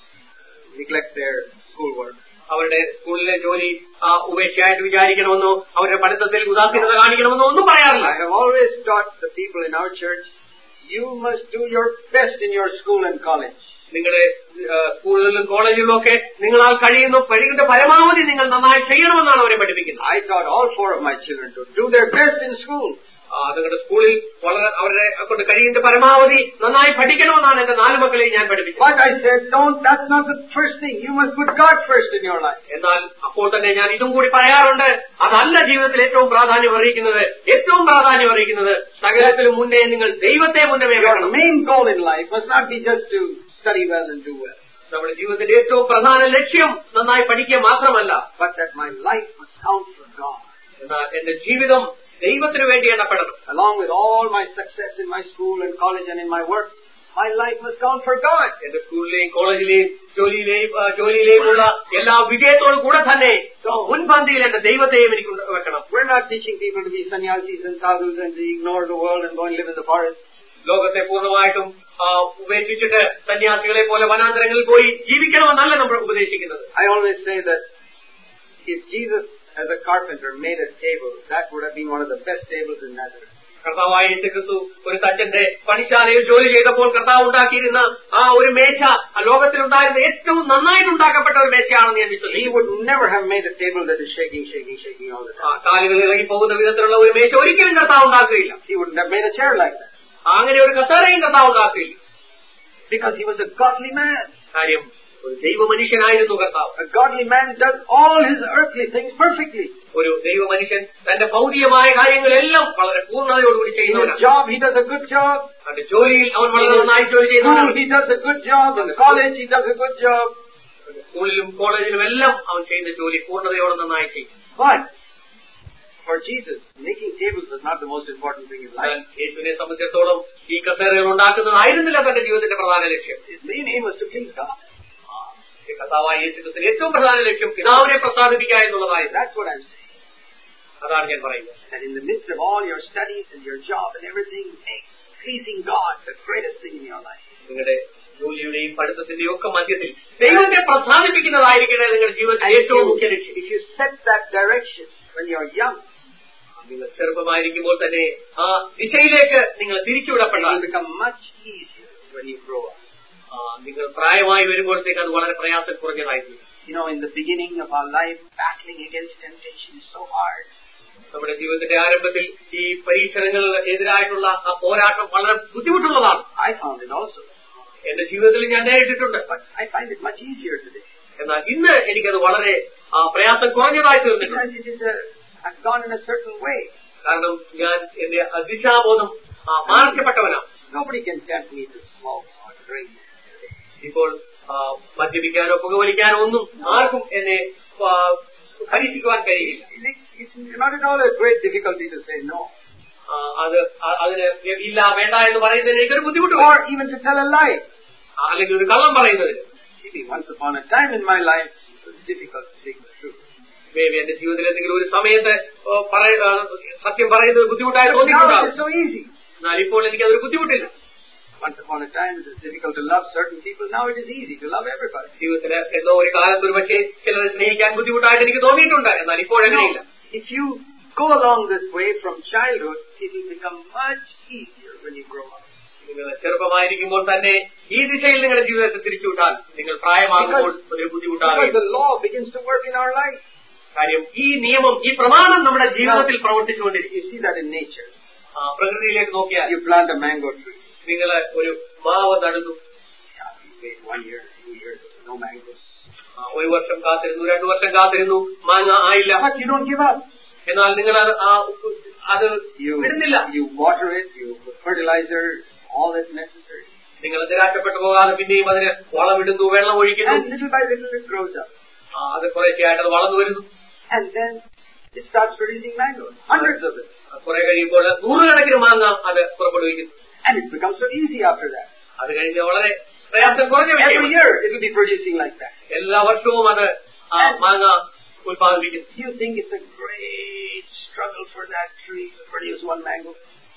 neglect their schoolwork. അവരുടെ സ്കൂളിലെ ജോലി ഉപേക്ഷയായിട്ട് വിചാരിക്കണമെന്നോ അവരുടെ പഠിത്തത്തിൽ ഉദാസീനത കാണിക്കണമെന്നോ ഒന്നും പറയാറില്ല. I have always taught the people in our church, you must do your best in your school and college. നിങ്ങളുടെ സ്കൂളുകളിലും കോളേജിലും ഒക്കെ നിങ്ങളാൽ കഴിയുന്ന പഠിക്കേണ്ട പരമാവധി നിങ്ങൾ നന്നായി ചെയ്യണമെന്നാണ് അവരെ പഠിപ്പിക്കുന്നത്. I taught all four of my children to do their best in school. നിങ്ങളുടെ സ്കൂളിൽ വളരെ അവരെ കൊണ്ട് കഴിയുന്ന പരമാവധി നന്നായി പഠിക്കണമെന്നാണ് എന്റെ നാല് മക്കളെ ഞാൻ പഠിപ്പിച്ചത്. But I said, don't, that's not the first thing. You must put God first in your life. എന്നാൽ അപ്പോൾ തന്നെ ഞാൻ ഇതും കൂടി പറയാറുണ്ട്, അതല്ല ജീവിതത്തിൽ ഏറ്റവും പ്രാധാന്യം അറിയിക്കുന്നത്. ഏറ്റവും പ്രാധാന്യം അറിയിക്കുന്നത് സകലത്തിലും മുന്നേ നിങ്ങൾ ദൈവത്തെ മുന്നേ Your main goal in life must not be just to study well and do well. നമ്മുടെ ജീവിതത്തിന്റെ ഏറ്റവും പ്രധാന ലക്ഷ്യം നന്നായി പഠിക്കുക മാത്രമല്ല, But that my life must count for God. എന്നാൽ എന്റെ ജീവിതം ദൈവത്തിന് വേണ്ടി എണ്ണപ്പെടണം. Along with all my success in my school and college and in my work, my life must count for God. എന്റെ സ്കൂളിലെയും കോളേജിലെയും ജോലിയിലെയും ജോലിയിലെയുമുള്ള എല്ലാ വിജയത്തോടും കൂടെ തന്നെ മുൻപന്തിയിൽ എന്റെ ദൈവത്തെയും എനിക്ക് വെക്കണം. We're not teaching people to be sannyasis and sadhus and to ignore the world and go and live in the forest. ലോകത്തെ പൂർണ്ണമായിട്ടും ഉപേക്ഷിച്ചിട്ട് സന്യാസികളെ പോലെ വനാന്തരങ്ങളിൽ പോയി ജീവിക്കണമെന്നല്ല നമ്മൾ ഉപദേശിക്കുന്നത്. I always say that if Jesus as a carpenter made a table, that would have been one of the best tables in Nazareth. കർത്താവായ യേശുക്രിസ്തു ഒരു തച്ചന്റെ പണിശാലയിൽ ജോലി ചെയ്തപ്പോൾ കർത്താവ് ഉണ്ടാക്കിയിരുന്ന ആ ഒരു മേശ ആ ലോകത്തിലുണ്ടായിരുന്ന ഏറ്റവും നന്നായിട്ട് ഉണ്ടാക്കപ്പെട്ട ഒരു മേശയാണെന്ന് ഞാൻ വിശ്വസിക്കുന്നു. He would never have made a table that is shaking, shaking, shaking all the time. കാലുകൾ ഇളകി പോകുന്ന വിധത്തിലുള്ള ഒരു മേശ ഒരിക്കലും കർത്താവ് ഉണ്ടാക്കുകയില്ല. He wouldn't have made a chair like that. അങ്ങനെ ഒരു കസേരയും കർത്താവ് ഉണ്ടാക്കുകയില്ല. Because he was a godly man. കാര്യം ഒരു ദൈവ മനുഷ്യനായിരുന്നു കർത്താവ്. A godly man does all his earthly things perfectly. ഒരു ദൈവ മനുഷ്യൻ തന്റെ ഭൗതികമായ കാര്യങ്ങളെല്ലാം വളരെ പൂർണ്ണതയോടുകൂടി In ചെയ്യുന്നവനാണ്. his job, he does a good job. തന്റെ ജോലിയിൽ അവൻ വളരെ നന്നായി ജോലി In ചെയ്യുന്നവനാണ്. school, he does a good job. In college, he does a good job. സ്കൂളിലും കോളേജിലും എല്ലാം അവൻ ചെയ്യുന്ന ജോലി പൂർണ്ണതയോടെ നന്നായി ചെയ്യും. But for Jesus, making tables was not the most important thing in life. യേശുവിനെ സംബന്ധിച്ചിടത്തോളം ഈ കസേരകൾ ഉണ്ടാക്കുന്നതായിരുന്നില്ല തന്റെ ജീവിതത്തിന്റെ പ്രധാന ലക്ഷ്യം. His main aim was to please God. പക്ഷെ കർത്താവായ യേശുക്രിസ്തുവിന്റെ ഏറ്റവും പ്രധാന ലക്ഷ്യം പിതാവിനെ പ്രസാദിപ്പിക്കുക എന്നുള്ളതായിരുന്നു. That's what I'm saying. അതാണ് ഞാൻ പറയുന്നത്. That in the midst of all your studies and your job and everything, make pleasing God the greatest thing in your life. നിങ്ങളുടെ ജോലിയുടെയും പഠിത്തത്തിന്റെയും ഒക്കെ മധ്യത്തിൽ ദൈവത്തെ പ്രസാദിപ്പിക്കുന്നതായിരിക്കട്ടെ നിങ്ങളുടെ ജീവിതത്തിൽ ഏറ്റവും മുഖ്യ ലക്ഷ്യം. If you set that direction when you're young, നിങ്ങൾ ചെറുപ്പമായിരിക്കുമ്പോൾ തന്നെ ആ ദിശയിലേക്ക് നിങ്ങൾ തിരിച്ചുവിടപ്പെട്ടാൽ it will become much easier when you grow up. നിങ്ങൾ പ്രായമായി വരുമ്പോഴത്തേക്ക് അത് വളരെ പ്രയാസം കുറഞ്ഞതായിരിക്കും. You know, in the beginning of our life, battling against temptation is so hard. നമ്മുടെ ജീവിതത്തിന്റെ ആരംഭത്തിൽ ഈ പരീക്ഷണങ്ങൾ എതിരായിട്ടുള്ള ആ പോരാട്ടം വളരെ ബുദ്ധിമുട്ടുള്ളതാണ്. I found it also. എന്റെ ജീവിതത്തിൽ ഞാൻ നേരിട്ടിട്ടുണ്ട്. But I find it much easier today. എന്നാൽ ഇന്ന് എനിക്കത് വളരെ പ്രയാസം കുറഞ്ഞതായി തീർന്നിട്ടുണ്ട്. Because it is a, I've gone in a certain way. കാരണം ഞാൻ എന്റെ ദിശാബോധം മാറ്റപ്പെട്ടവനാണ്. Nobody can tempt me to smoke or drink. ഇപ്പോൾ മദ്യപിക്കാനോ പുകവലിക്കാനോ ഒന്നും ആർക്കും എന്നെ പരീക്ഷിക്കുവാൻ കഴിയില്ല. It's not at all a great difficulty to say no. അത് അതിന് ഇല്ല വേണ്ട എന്ന് പറയുന്നതിന് എനിക്കൊരു ബുദ്ധിമുട്ട്. Or even to tell a lie. അല്ലെങ്കിൽ ഒരു കള്ളം പറയുന്നതിന്. Maybe once upon a time in my life it was difficult to speak the truth. Maybe എന്റെ ജീവിതത്തിൽ എന്തെങ്കിലും ഒരു സമയത്ത് സത്യം പറയുന്നത് ബുദ്ധിമുട്ടായി തോന്നിയിട്ടുണ്ടാകും. It's so easy. എന്നാൽ ഇപ്പോൾ എനിക്ക് അതൊരു ബുദ്ധിമുട്ടില്ല. Once upon a time it was difficult to love certain people. Now it is easy to love everybody. ജീവിതത്തിൽ എന്തോ ഒരു കാലത്ത് ഒരു പക്ഷേ ചിലരെ സ്നേഹിക്കാൻ ബുദ്ധിമുട്ടായിട്ട് എനിക്ക് തോന്നിയിട്ടുണ്ട്. എന്നാൽ ഇപ്പോൾ അങ്ങനെയില്ല. If you go along this way from childhood, it will become much easier when you grow up. നിങ്ങൾ ചെറുപ്പമായിരിക്കുമ്പോൾ തന്നെ ഈ ദിശയിൽ നിങ്ങളുടെ ജീവിതത്തെ തിരിച്ചുവിട്ടാൽ നിങ്ങൾ പ്രായമാകുമ്പോൾ ഒരു ബുദ്ധിമുട്ടാകും. Because the law begins to work in our life. കാര്യം ഈ നിയമം ഈ പ്രമാണം നമ്മുടെ ജീവിതത്തിൽ പ്രവർത്തിച്ചുകൊണ്ടിരിക്കും. You see that in nature. പ്രകൃതിയിലേക്ക് നോക്കിയാൽ You plant a mango tree. നിങ്ങൾ ഒരു മാവ് നടുന്നു. One year, two years, no mangoes. ഒരു വർഷം കാത്തിരുന്നു, രണ്ടു വർഷം കാത്തിരുന്നു, മാങ്ങ ആയില്ല. But you don't give up. എന്നാൽ നിങ്ങൾ അത് അത് വിടുന്നില്ല. You water it, you put fertilizer, all that's necessary. നിങ്ങൾ നിരാശപ്പെട്ടു പോകാതെ പിന്നെയും അതിന് വളമിടുന്നു, വെള്ളം ഒഴിക്കുന്നു. And little by little it grows up. അത് കുറേശ്ശെയായിട്ട് അത് വളർന്നു വരുന്നു. And then it starts producing mangoes, hundreds of it. കുറെ കഴിയുമ്പോൾ നൂറുകണക്കിന് മാങ്ങ അത് പുറപ്പെടുവിക്കുന്നു. And it becomes so easy after that. അത് കഴിഞ്ഞ് വളരെ പ്രയാസം കുറഞ്ഞ Every year it will be producing like that. എല്ലാ വർഷവും അത് മാങ്ങ ഉത്പാദിപ്പിക്കുന്നു. You think it's a great struggle for that tree to produce one mango?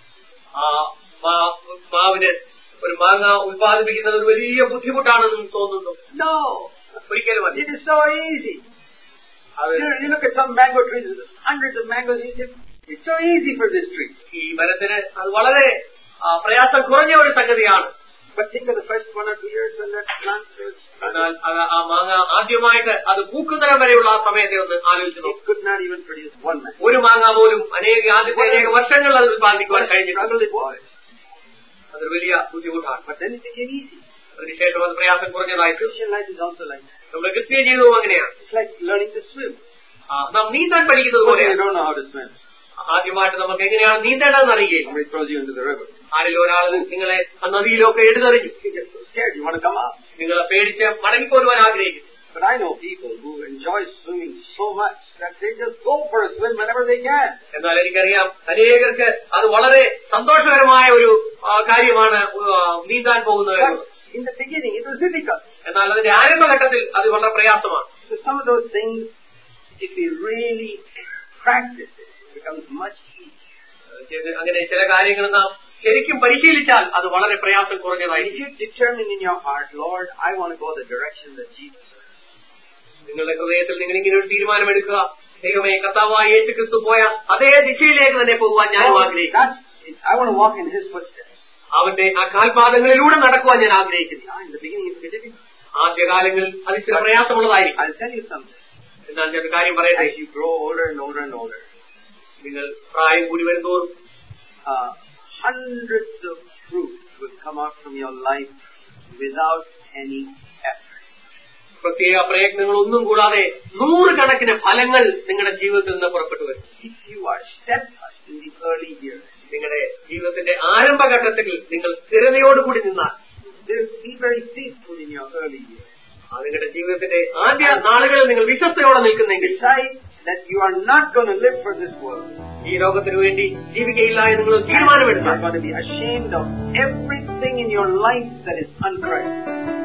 മാവിന് ഒരു മാങ്ങ ഉത്പാദിപ്പിക്കുന്നത് ഒരു വലിയ ബുദ്ധിമുട്ടാണെന്ന് തോന്നുന്നു. No. ഒരിക്കലും It is so easy. You, you look at some mango trees with hundreds of mangoes. You say, it's so easy for this tree. ഈ മരത്തിന് അത് വളരെ പ്രയാസം കുറഞ്ഞ ഒരു സംഗതിയാണ്. But think of the first one or two years when that plant was. എന്നാൽ ആ മാങ്ങ ആദ്യമായിട്ട് അത് പൂക്കുന്നതിന് വരെയുള്ള ആ സമയത്തെ ഒന്ന് ആലോചിച്ചു നോക്കും. It could not even produce one mango. ഒരു മാങ്ങ പോലും അനേക ആദ്യത്തെ അനേക വർഷങ്ങൾ അത് ഉത്പാദിപ്പിക്കുവാൻ കഴിഞ്ഞിട്ടുണ്ട്. അതൊരു വലിയ ബുദ്ധിമുട്ടാണ്. But then it became easy. അതിനുശേഷം അത് പ്രയാസം കുറഞ്ഞതായി. Christian life is also like that. നമ്മുടെ ക്രിസ്തീയ ജീവിതവും അങ്ങനെയാണ്. It's like learning to swim. നാം നീന്താൻ പഠിക്കുന്നത് പോലെ. You don't know how to swim. ആദ്യമായിട്ട് നമുക്ക് എങ്ങനെയാണ് നീന്തേണ്ടതെന്ന് അറിയുകയില്ല. Somebody throws you into the river. ആരെങ്കിലും ഒരാൾ നിങ്ങളെ നദിയിലൊക്കെ എടുത്തെറിഞ്ഞു. You get so scared, you want to come out. നിങ്ങളെ പേടിച്ച് മടങ്ങിപ്പോരുവാൻ ആഗ്രഹിക്കുന്നു. But I know people who enjoy swimming so much that they just go for a swim whenever they can. എന്നാൽ എനിക്കറിയാം അനേകർക്ക് അത് വളരെ സന്തോഷകരമായ ഒരു കാര്യമാണ് നീന്താൻ പോകുന്നത്. In the beginning it was difficult. എന്നാൽ അതിന്റെ ആരംഭഘട്ടത്തിൽ അത് വളരെ പ്രയാസമാണ്. So some of those things, if we really practice it, it becomes much easier. അങ്ങനെ ചില കാര്യങ്ങൾ നാം ശരിക്കും പരിശീലിച്ചാൽ അത് വളരെ പ്രയാസം കുറഞ്ഞതായി. If you determine in your heart, Lord, I want to go the direction that Jesus went. നിങ്ങളുടെ ഹൃദയത്തിൽ നിങ്ങൾ ഇങ്ങനെ ഒരു തീരുമാനമെടുക്കുക, ദൈവമേ കർത്താവായ യേശുക്രിസ്തു പോയ അതേ ദിശയിലേക്ക് തന്നെ പോകുവാൻ ഞാൻ ആഗ്രഹിക്കുന്നു. I want to walk in His footsteps. അവന്റെ ആ കാൽപാദങ്ങളിലൂടെ നടക്കുവാൻ ഞാൻ ആഗ്രഹിക്കുന്നു. In the beginning it was difficult. ആദ്യകാലങ്ങളിൽ അത് ചില പ്രയാസമുള്ളതായിരിക്കും. I'll tell you something. എന്നാൽ ഞാൻ കാര്യം പറയട്ടെ. As you grow older and older and older, നിങ്ങൾ പ്രായം കൂടി വരുന്തോറും hundreds of fruits will come out from your life without any effort. പ്രത്യേക പ്രയത്നങ്ങളൊന്നും കൂടാതെ നൂറുകണക്കിന് ഫലങ്ങൾ നിങ്ങളുടെ ജീവിതത്തിൽ നിന്ന് പുറപ്പെട്ടു വരും. If you are steadfast in the early years, നിങ്ങളുടെ ജീവിതത്തിന്റെ ആരംഭഘട്ടത്തിൽ നിങ്ങൾ സ്ഥിരതയോടുകൂടി നിന്നാൽ, be very faithful in your early years. നിങ്ങളുടെ ജീവിതത്തിന്റെ ആദ്യ നാളുകളിൽ നിങ്ങൾ വിശ്വസ്തയോടെ നിൽക്കുന്നെങ്കിൽ, decide that you are not going to live for this world. ഈ ലോകത്തിനു വേണ്ടി ജീവിക്കയില്ല എന്ന് നിങ്ങൾ തീരുമാനമെടുത്താൽ, you are going to be ashamed of everything in your life that is unchrist.